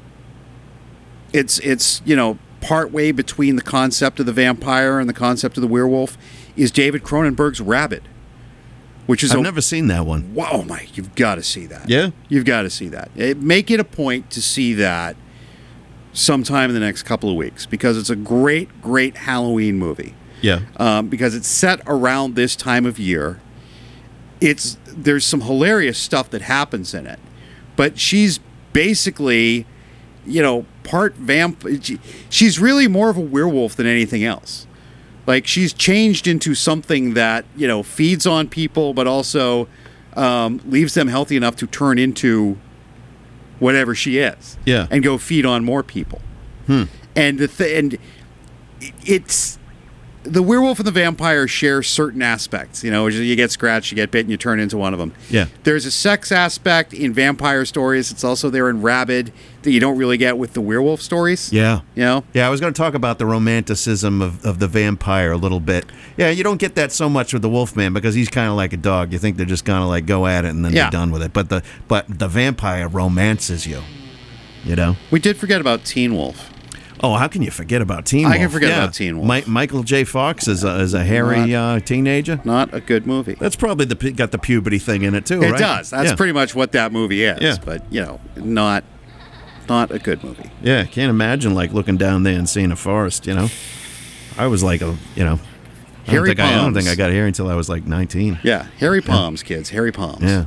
It's you know, part way between the concept of the vampire and the concept of the werewolf is David Cronenberg's Rabid, which is I've never seen that one. Wow, Mike, you've got to see that. Yeah? You've got to see that. Make it a point to see that sometime in the next couple of weeks because it's a great, great Halloween movie. Yeah. Because it's set around this time of year. There's some hilarious stuff that happens in it, but she's basically, you know, part she's really more of a werewolf than anything else. Like she's changed into something that, you know, feeds on people, but also leaves them healthy enough to turn into whatever she is. Yeah. And go feed on more people. And it's the werewolf and the vampire share certain aspects. You know, you get scratched, you get bit, and you turn into one of them. Yeah. There's a sex aspect in vampire stories. It's also there in Rabid that you don't really get with the werewolf stories. Yeah. You know? Yeah, I was going to talk about the romanticism of the vampire a little bit. Yeah, you don't get that so much with the Wolfman because he's kind of like a dog. You think they're just going to like go at it and then be done with it. But the vampire romances you, you know? We did forget about Teen Wolf. Oh, how can you forget about Teen I Wolf? can forget about Teen Wolf. Michael J. Fox as a hairy teenager. Not a good movie. That's probably got the puberty thing in it too, right? It does. That's pretty much what that movie is. Yeah. But, not a good movie. Yeah, can't imagine like looking down there and seeing a forest. I was like I don't Palms. think I got here until I was like 19. Yeah, hairy palms, kids. Hairy palms. Yeah.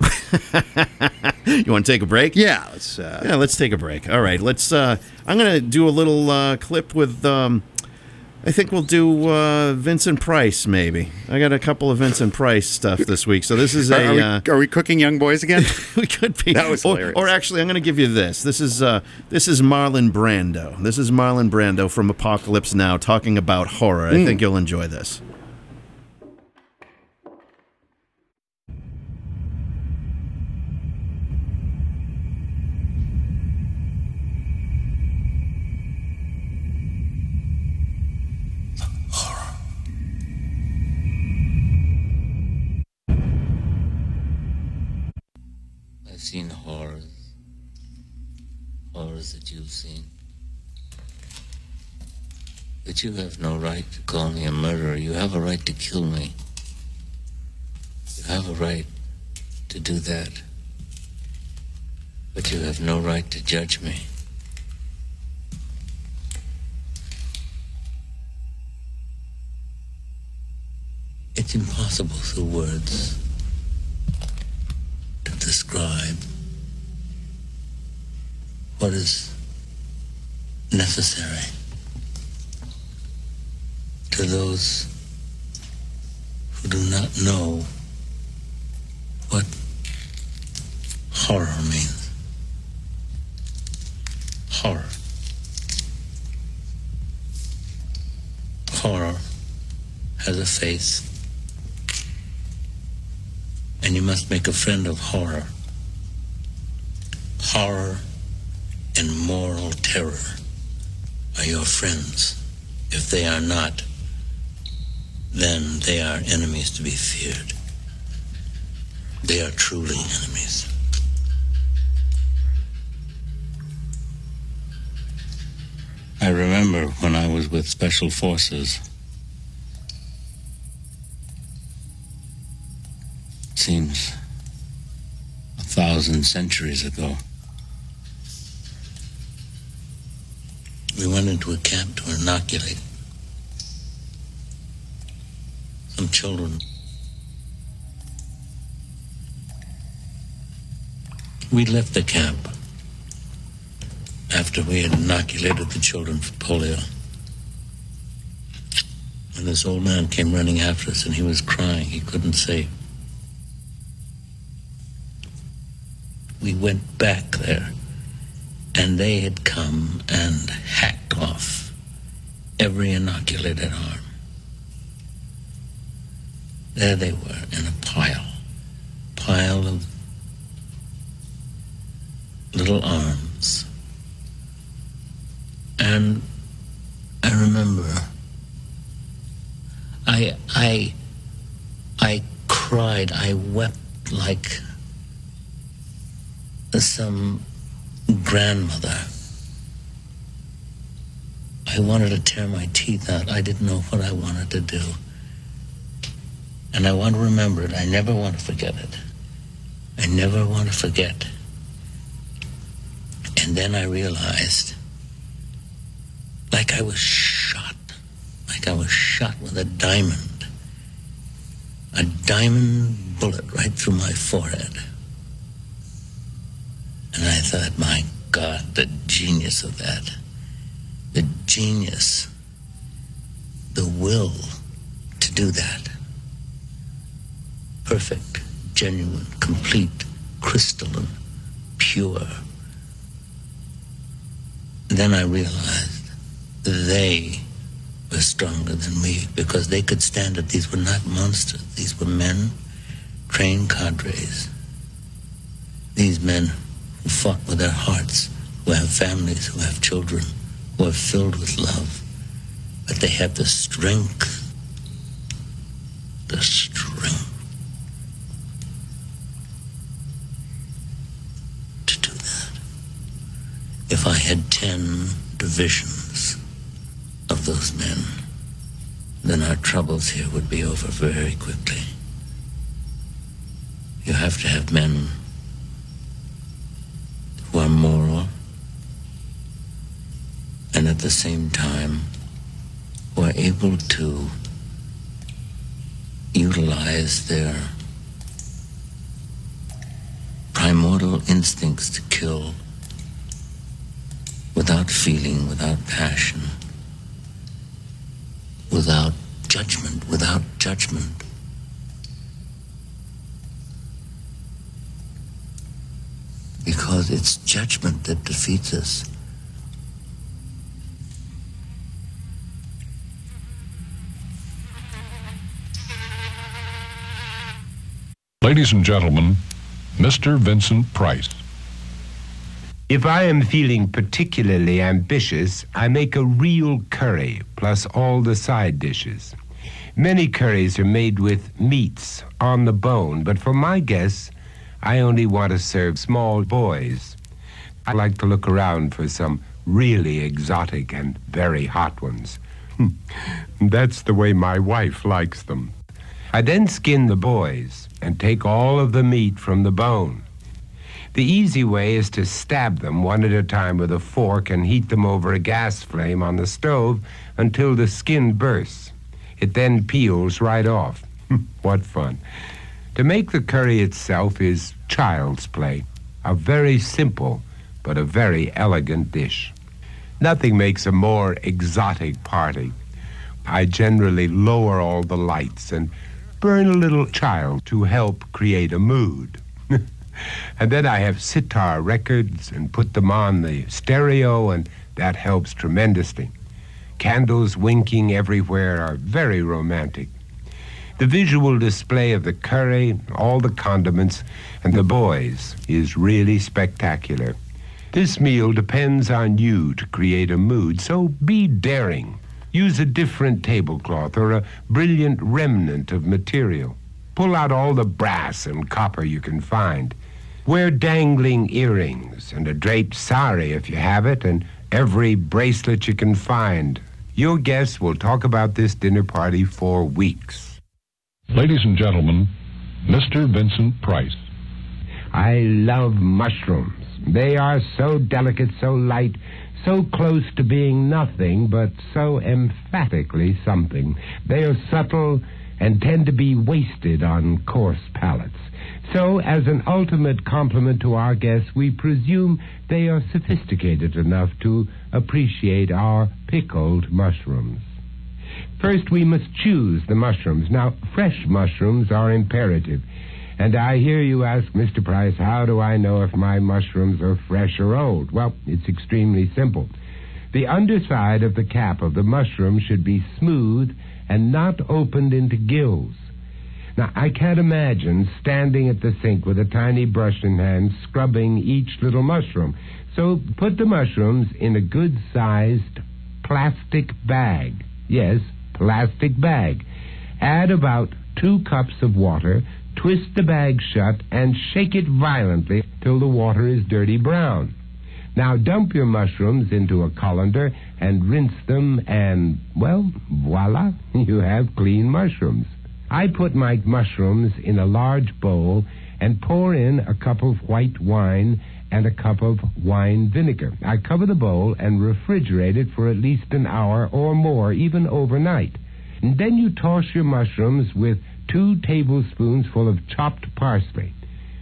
You want to take a break? Yeah. Let's take a break. All right, let's. I'm gonna do a little clip with. I think we'll do Vincent Price. Maybe I got a couple of Vincent Price stuff this week. So this is Are we cooking young boys again? we could be. That was hilarious. Or actually, I'm going to give you this. This is Marlon Brando. This is Marlon Brando from Apocalypse Now talking about horror. I think you'll enjoy this. I've seen horrors that you've seen. But you have no right to call me a murderer. You have a right to kill me. You have a right to do that. But you have no right to judge me. It's impossible through words to describe what is necessary to those who do not know what horror means. Horror. Horror has a face, and you must make a friend of horror. Horror and moral terror are your friends. If they are not, then they are enemies to be feared. They are truly enemies. I remember when I was with Special Forces. Seems 1,000 centuries ago. We went into a camp to inoculate some children. We left the camp after we had inoculated the children for polio. And this old man came running after us, and he was crying. He couldn't say. We went back there, and they had come and hacked off every inoculated arm. There they were in a pile of little arms. And I remember I cried, I wept like some grandmother. I wanted to tear my teeth out. I didn't know what I wanted to do. And I want to remember it. I never want to forget it. I never want to forget. And then I realized, like I was shot with a diamond bullet right through my forehead. And I thought, my God, the genius of that. The genius, the will to do that. Perfect, genuine, complete, crystalline, pure. And then I realized they were stronger than me because they could stand it. These were not monsters. These were men, trained cadres. These men who fought with their hearts, who have families, who have children, who are filled with love. But they have the strength to do that. If I had 10 divisions of those men, then our troubles here would be over very quickly. You have to have men who are moral and at the same time who are able to utilize their primordial instincts to kill without feeling, without passion, without judgment, Because it's judgment that defeats us. Ladies and gentlemen, Mr. Vincent Price. If I am feeling particularly ambitious, I make a real curry plus all the side dishes. Many curries are made with meats on the bone, but for my guests, I only want to serve small boys. I like to look around for some really exotic and very hot ones. That's the way my wife likes them. I then skin the boys and take all of the meat from the bone. The easy way is to stab them one at a time with a fork and heat them over a gas flame on the stove until the skin bursts. It then peels right off. What fun. To make the curry itself is child's play, a very simple but a very elegant dish. Nothing makes a more exotic party. I generally lower all the lights and burn a little child to help create a mood. And then I have sitar records and put them on the stereo, and that helps tremendously. Candles winking everywhere are very romantic. The visual display of the curry, all the condiments, and the boys is really spectacular. This meal depends on you to create a mood, so be daring. Use a different tablecloth or a brilliant remnant of material. Pull out all the brass and copper you can find. Wear dangling earrings and a draped sari if you have it, and every bracelet you can find. Your guests will talk about this dinner party for weeks. Ladies and gentlemen, Mr. Vincent Price. I love mushrooms. They are so delicate, so light, so close to being nothing, but so emphatically something. They are subtle and tend to be wasted on coarse palates. So, as an ultimate compliment to our guests, we presume they are sophisticated enough to appreciate our pickled mushrooms. First, we must choose the mushrooms. Now, fresh mushrooms are imperative. And I hear you ask, Mr. Price, how do I know if my mushrooms are fresh or old? Well, it's extremely simple. The underside of the cap of the mushroom should be smooth and not opened into gills. Now, I can't imagine standing at the sink with a tiny brush in hand scrubbing each little mushroom. So put the mushrooms in a good-sized plastic bag. Yes, plastic bag. Add about 2 cups of water, twist the bag shut, and shake it violently till the water is dirty brown. Now dump your mushrooms into a colander and rinse them, and, well, voila, you have clean mushrooms. I put my mushrooms in a large bowl and pour in a cup of white wine and a cup of wine vinegar. I cover the bowl and refrigerate it for at least an hour or more, even overnight. And then you toss your mushrooms with 2 tablespoons full of chopped parsley,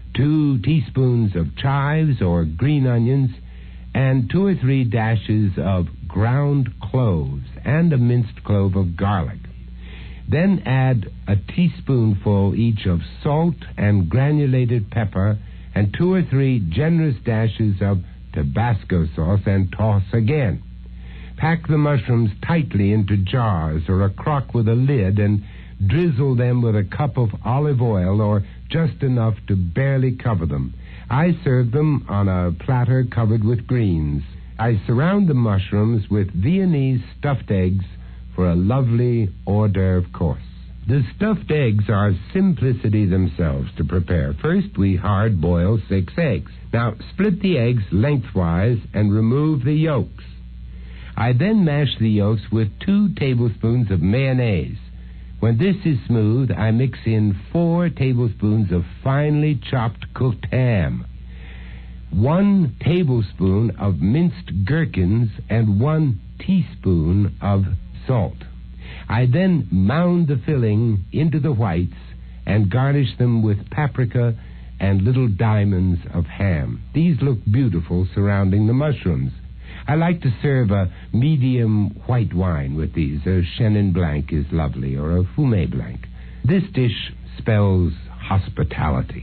2 teaspoons of chives or green onions, and 2 or 3 dashes of ground cloves and a minced clove of garlic. Then add a teaspoonful each of salt and granulated pepper and 2 or 3 generous dashes of Tabasco sauce, and toss again. Pack the mushrooms tightly into jars or a crock with a lid and drizzle them with a cup of olive oil or just enough to barely cover them. I serve them on a platter covered with greens. I surround the mushrooms with Viennese stuffed eggs for a lovely hors d'oeuvre course. The stuffed eggs are simplicity themselves to prepare. First, we hard boil 6 eggs. Now, split the eggs lengthwise and remove the yolks. I then mash the yolks with 2 tablespoons of mayonnaise. When this is smooth, I mix in 4 tablespoons of finely chopped cooked ham, 1 tablespoon of minced gherkins, and 1 teaspoon of salt. I then mound the filling into the whites and garnish them with paprika and little diamonds of ham. These look beautiful surrounding the mushrooms. I like to serve a medium white wine with these. A Chenin Blanc is lovely, or a Fumé Blanc. This dish spells hospitality.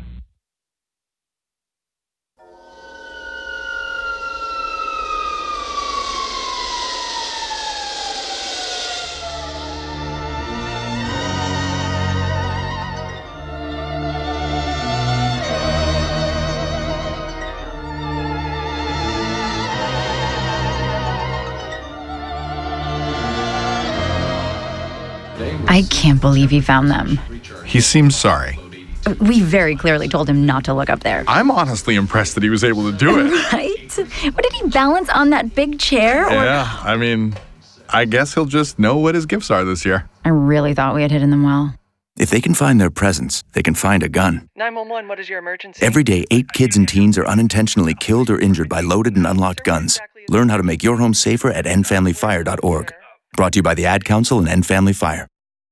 I can't believe he found them. He seems sorry. We very clearly told him not to look up there. I'm honestly impressed that he was able to do it. Right? What, did he balance on that big chair? Yeah, I mean, I guess he'll just know what his gifts are this year. I really thought we had hidden them well. If they can find their presents, they can find a gun. 911, what is your emergency? Every day, 8 kids and teens are unintentionally killed or injured by loaded and unlocked guns. Learn how to make your home safer at endfamilyfire.org. Brought to you by the Ad Council and End Family Fire.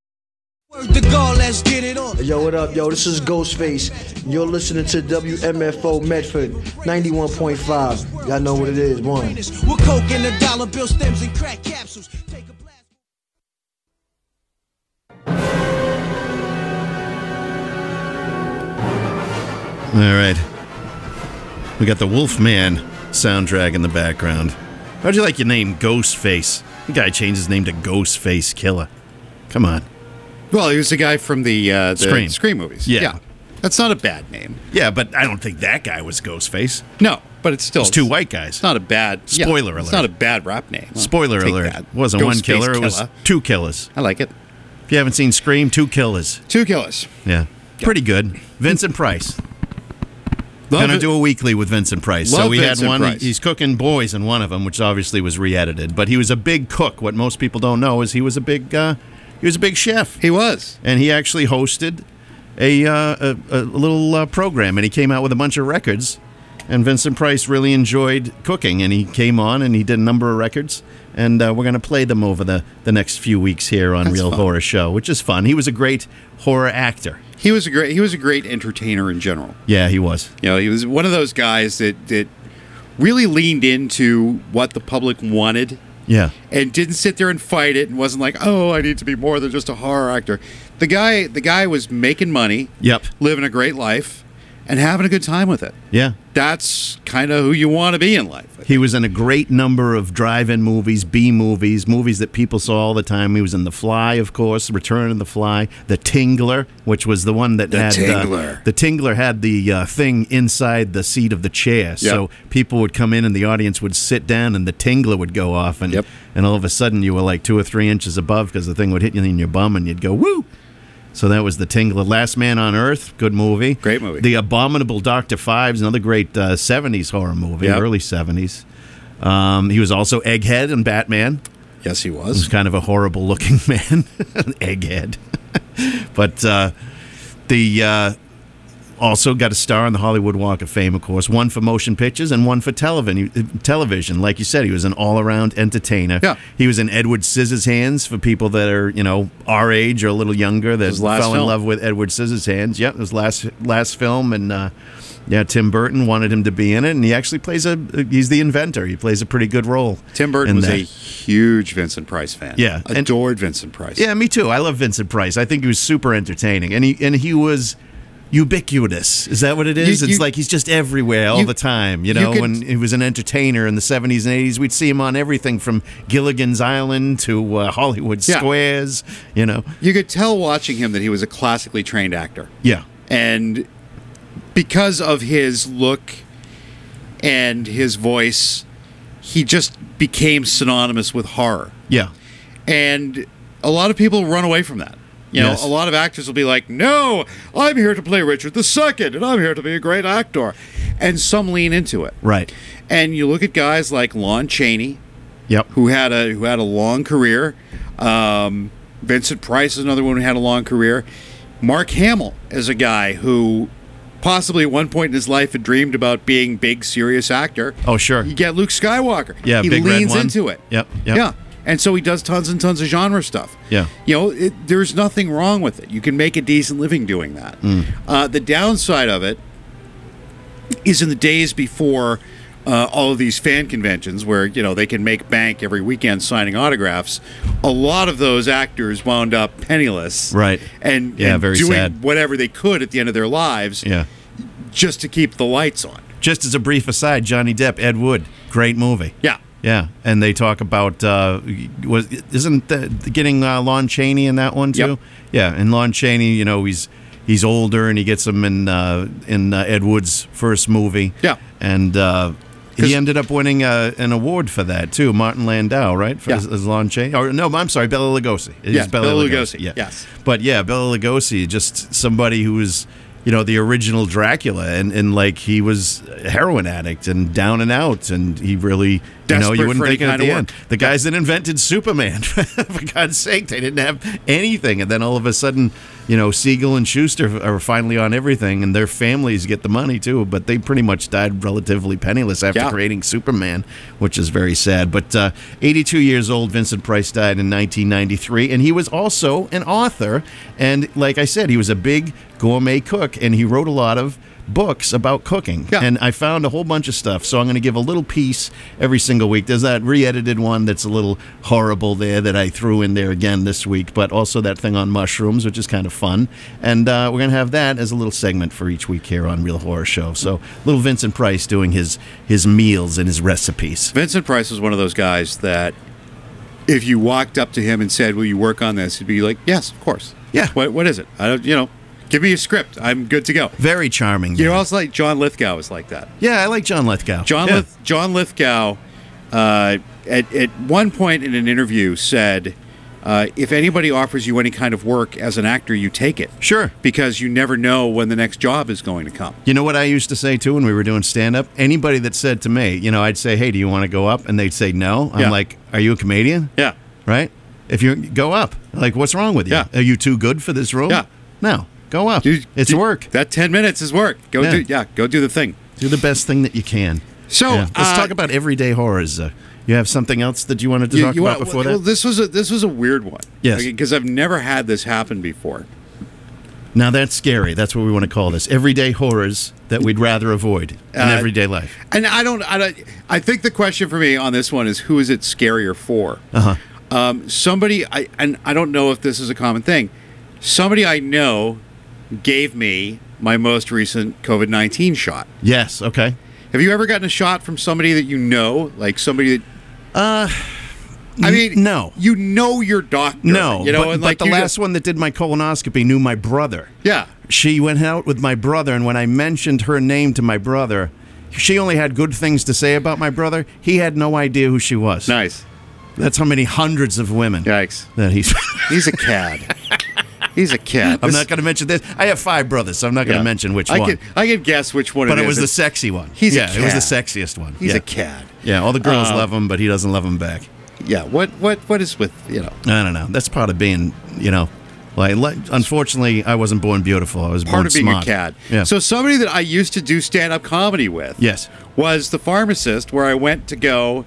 Yo, what up, yo? This is Ghostface. You're listening to WMFO Medford 91.5. Y'all know what it is. One. We're coke and the dollar bill stems and crack capsules. Take a blast. All right. We got the Wolfman soundtrack in the background. How'd you like your name, Ghostface? The guy changed his name to Ghostface Killer. Come on. Well, he was the guy from the Scream movies. Yeah. That's not a bad name. Yeah, but I don't think that guy was Ghostface. No, but it's still... It's 2 white guys. It's not a bad... Spoiler alert. It's not a bad rap name. Spoiler alert. That. It wasn't one killer, it was 2 killers. I like it. If you haven't seen Scream, 2 killers. 2 killers. Yeah. Pretty good. Vincent Price. Love Gonna it. do a weekly with Vincent Price. Love so we Vincent had one. Price. He's cooking boys in one of them, which obviously was re-edited. But he was a big cook. What most people don't know is he was a big chef. He was, and he actually hosted a little program, and he came out with a bunch of records. And Vincent Price really enjoyed cooking, and he came on and he did a number of records. And we're going to play them over the next few weeks here on That's Real fun. Horror Show, which is fun. He was a great horror actor. He was a great entertainer in general. Yeah, he was. You know, he was one of those guys that really leaned into what the public wanted. Yeah. And didn't sit there and fight it and wasn't like, oh, I need to be more than just a horror actor. The guy was making money, Yep. living a great life, and having a good time with it. Yeah. That's kind of who you want to be in life. He was in a great number of drive-in movies, B-movies, movies that people saw all the time. He was in The Fly, of course, Return of the Fly, The Tingler, which was the one that The had... Tingler. The Tingler had the thing inside the seat of the chair. So people would come in and the audience would sit down and the Tingler would go off. And, and all of a sudden you were like 2 or 3 inches above because the thing would hit you in your bum and you'd go, woo! So that was The Tingler. Last Man on Earth, good movie. Great movie. The Abominable Dr. Phibes, another great 70s horror movie, early 70s. He was also Egghead in Batman. Yes, he was. He was kind of a horrible-looking man. Egghead. But also got a star on the Hollywood Walk of Fame, of course. One for motion pictures and one for television. Like you said, he was an all-around entertainer. Yeah. He was in Edward Scissorhands for people that are, our age or a little younger that fell in love with Edward Scissorhands. Yep, his last film, and Tim Burton wanted him to be in it, and he actually he's the inventor. He plays a pretty good role. Tim Burton was a huge Vincent Price fan. Yeah. Adored Vincent Price. Yeah, me too. I love Vincent Price. I think he was super entertaining, and he was ubiquitous. Is that what it is? It's like he's just everywhere all the time. When he was an entertainer in the 70s and 80s, we'd see him on everything from Gilligan's Island to Hollywood Squares. You could tell watching him that he was a classically trained actor. Yeah. And because of his look and his voice, he just became synonymous with horror. Yeah. And a lot of people run away from that. A lot of actors will be like, no, I'm here to play Richard II, and I'm here to be a great actor. And some lean into it. Right. And you look at guys like Lon Chaney, Yep. who had a long career. Vincent Price is another one who had a long career. Mark Hamill is a guy who possibly at one point in his life had dreamed about being big, serious actor. Oh, sure. You get Luke Skywalker. Yeah, he Big Red leans One. into it. Yep. Yeah. And so he does tons and tons of genre stuff. Yeah. There's nothing wrong with it. You can make a decent living doing that. The downside of it is in the days before all of these fan conventions where, they can make bank every weekend signing autographs, a lot of those actors wound up penniless. Right. And very doing sad. whatever they could at the end of their lives just to keep the lights on. Just as a brief aside, Johnny Depp, Ed Wood, great movie. Yeah. Yeah, and they talk about getting Lon Chaney in that one too? Yep. Yeah, and Lon Chaney, he's older and he gets him in Ed Wood's first movie. Yeah, and he ended up winning an award for that too. Martin Landau, right? As Lon Chaney. Or no, I'm sorry, Bela Lugosi. Yeah, Bela Lugosi. Yeah. Yes, but yeah, Bela Lugosi, just somebody who was. The original Dracula, and like he was a heroin addict and down and out, and he really, Desperate you wouldn't for think it any at kind the of end. work. The guys that invented Superman, for God's sake, they didn't have anything, and then all of a sudden, Siegel and Schuster are finally on everything, and their families get the money too, but they pretty much died relatively penniless after creating Superman, which is very sad. But 82 years old, Vincent Price died in 1993, and he was also an author, and like I said, he was a big gourmet cook, and he wrote a lot of books about cooking. Yeah. And I found a whole bunch of stuff, so I'm going to give a little piece every single week. There's that re-edited one that's a little horrible there that I threw in there again this week, but also that thing on mushrooms, which is kind of fun. And we're going to have that as a little segment for each week here on Real Horror Show. So little Vincent Price doing his meals and his recipes. Vincent Price was one of those guys that if you walked up to him and said, "Will you work on this?" he'd be like, "Yes, of course." Yeah. What is it? I don't, give me a script. I'm good to go. Very charming. You also like John Lithgow is like that. Yeah, I like John Lithgow. John Lithgow at one point in an interview said, if anybody offers you any kind of work as an actor, you take it. Sure. Because you never know when the next job is going to come. You know what I used to say, too, when we were doing stand-up? Anybody that said to me, I'd say, "Hey, do you want to go up?" And they'd say no. I'm like, "Are you a comedian?" Yeah. Right? If you go up, like, what's wrong with you? Yeah. Are you too good for this role? Yeah. No. Go up. It's work. That 10 minutes is work. Go do the thing. Do the best thing that you can. So let's talk about everyday horrors. You have something else that you wanted to talk about before that? Well, this was a weird one. Yes. Because I've never had this happen before. Now that's scary. That's what we want to call this. Everyday horrors that we'd rather avoid in everyday life. And I think the question for me on this one is, who is it scarier for? Somebody, I don't know if this is a common thing. Somebody I know gave me my most recent COVID-19 shot. Yes, okay. Have you ever gotten a shot from somebody that you know? Like somebody that... I mean, no. You know your doctor. No, and but the last one that did my colonoscopy knew my brother. Yeah. She went out with my brother, and when I mentioned her name to my brother, she only had good things to say about my brother. He had no idea who she was. Nice. That's how many hundreds of women. Yikes. That He's a cad. He's a cat. I'm not going to mention this. I have 5 brothers, so I'm not going to mention which one. I can guess which one but it is. it was the sexy one. He's a cat. It was the sexiest one. He's a cat. Yeah, all the girls love him, but he doesn't love them back. Yeah, what is with, I don't know. That's part of being, like unfortunately, I wasn't born beautiful. I was part born of being smart. a cat. Yeah. So somebody that I used to do stand-up comedy with was the pharmacist where I went to go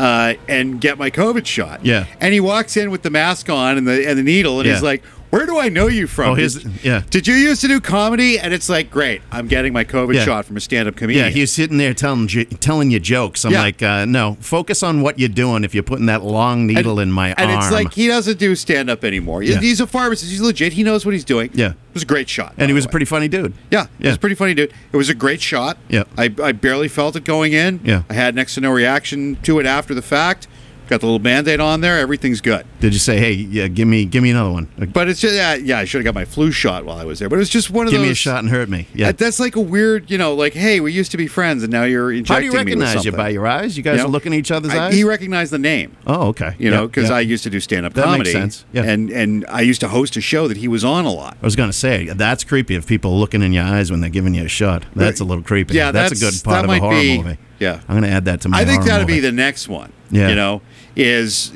and get my COVID shot. Yeah. And he walks in with the mask on and the needle, and he's like, "Where do I know you from? Did you used to do comedy?" And it's like, "Great, I'm getting my COVID shot from a stand-up comedian." Yeah, he's sitting there telling you jokes. I'm like, no, focus on what you're doing if you're putting that long needle in my arm. And it's like, he doesn't do stand-up anymore. Yeah. He's a pharmacist. He's legit. He knows what he's doing. Yeah. It was a great shot. And he was a pretty funny dude. Yeah, he was a pretty funny dude. It was a great shot. Yeah. I barely felt it going in. Yeah. I had next to no reaction to it after the fact. Got the little Band-Aid on there. Everything's good. Did you say, "Hey, give me another one"? But it's just, I should have got my flu shot while I was there. But it was just one of those. Give me a shot and hurt me. Yeah, that's like a weird, like, hey, we used to be friends, and now you're injecting me. How do you recognize you? By your eyes? You guys are looking at each other's eyes. He recognized the name. Oh, okay. Because I used to do stand-up comedy. That makes sense. Yeah. And I used to host a show that he was on a lot. I was going to say that's creepy if people are looking in your eyes when they're giving you a shot. That's a little creepy. Yeah, that's a good part of a horror movie. Yeah, I'm going to add that to my. I think horror that'd movie. be the next one. Yeah. is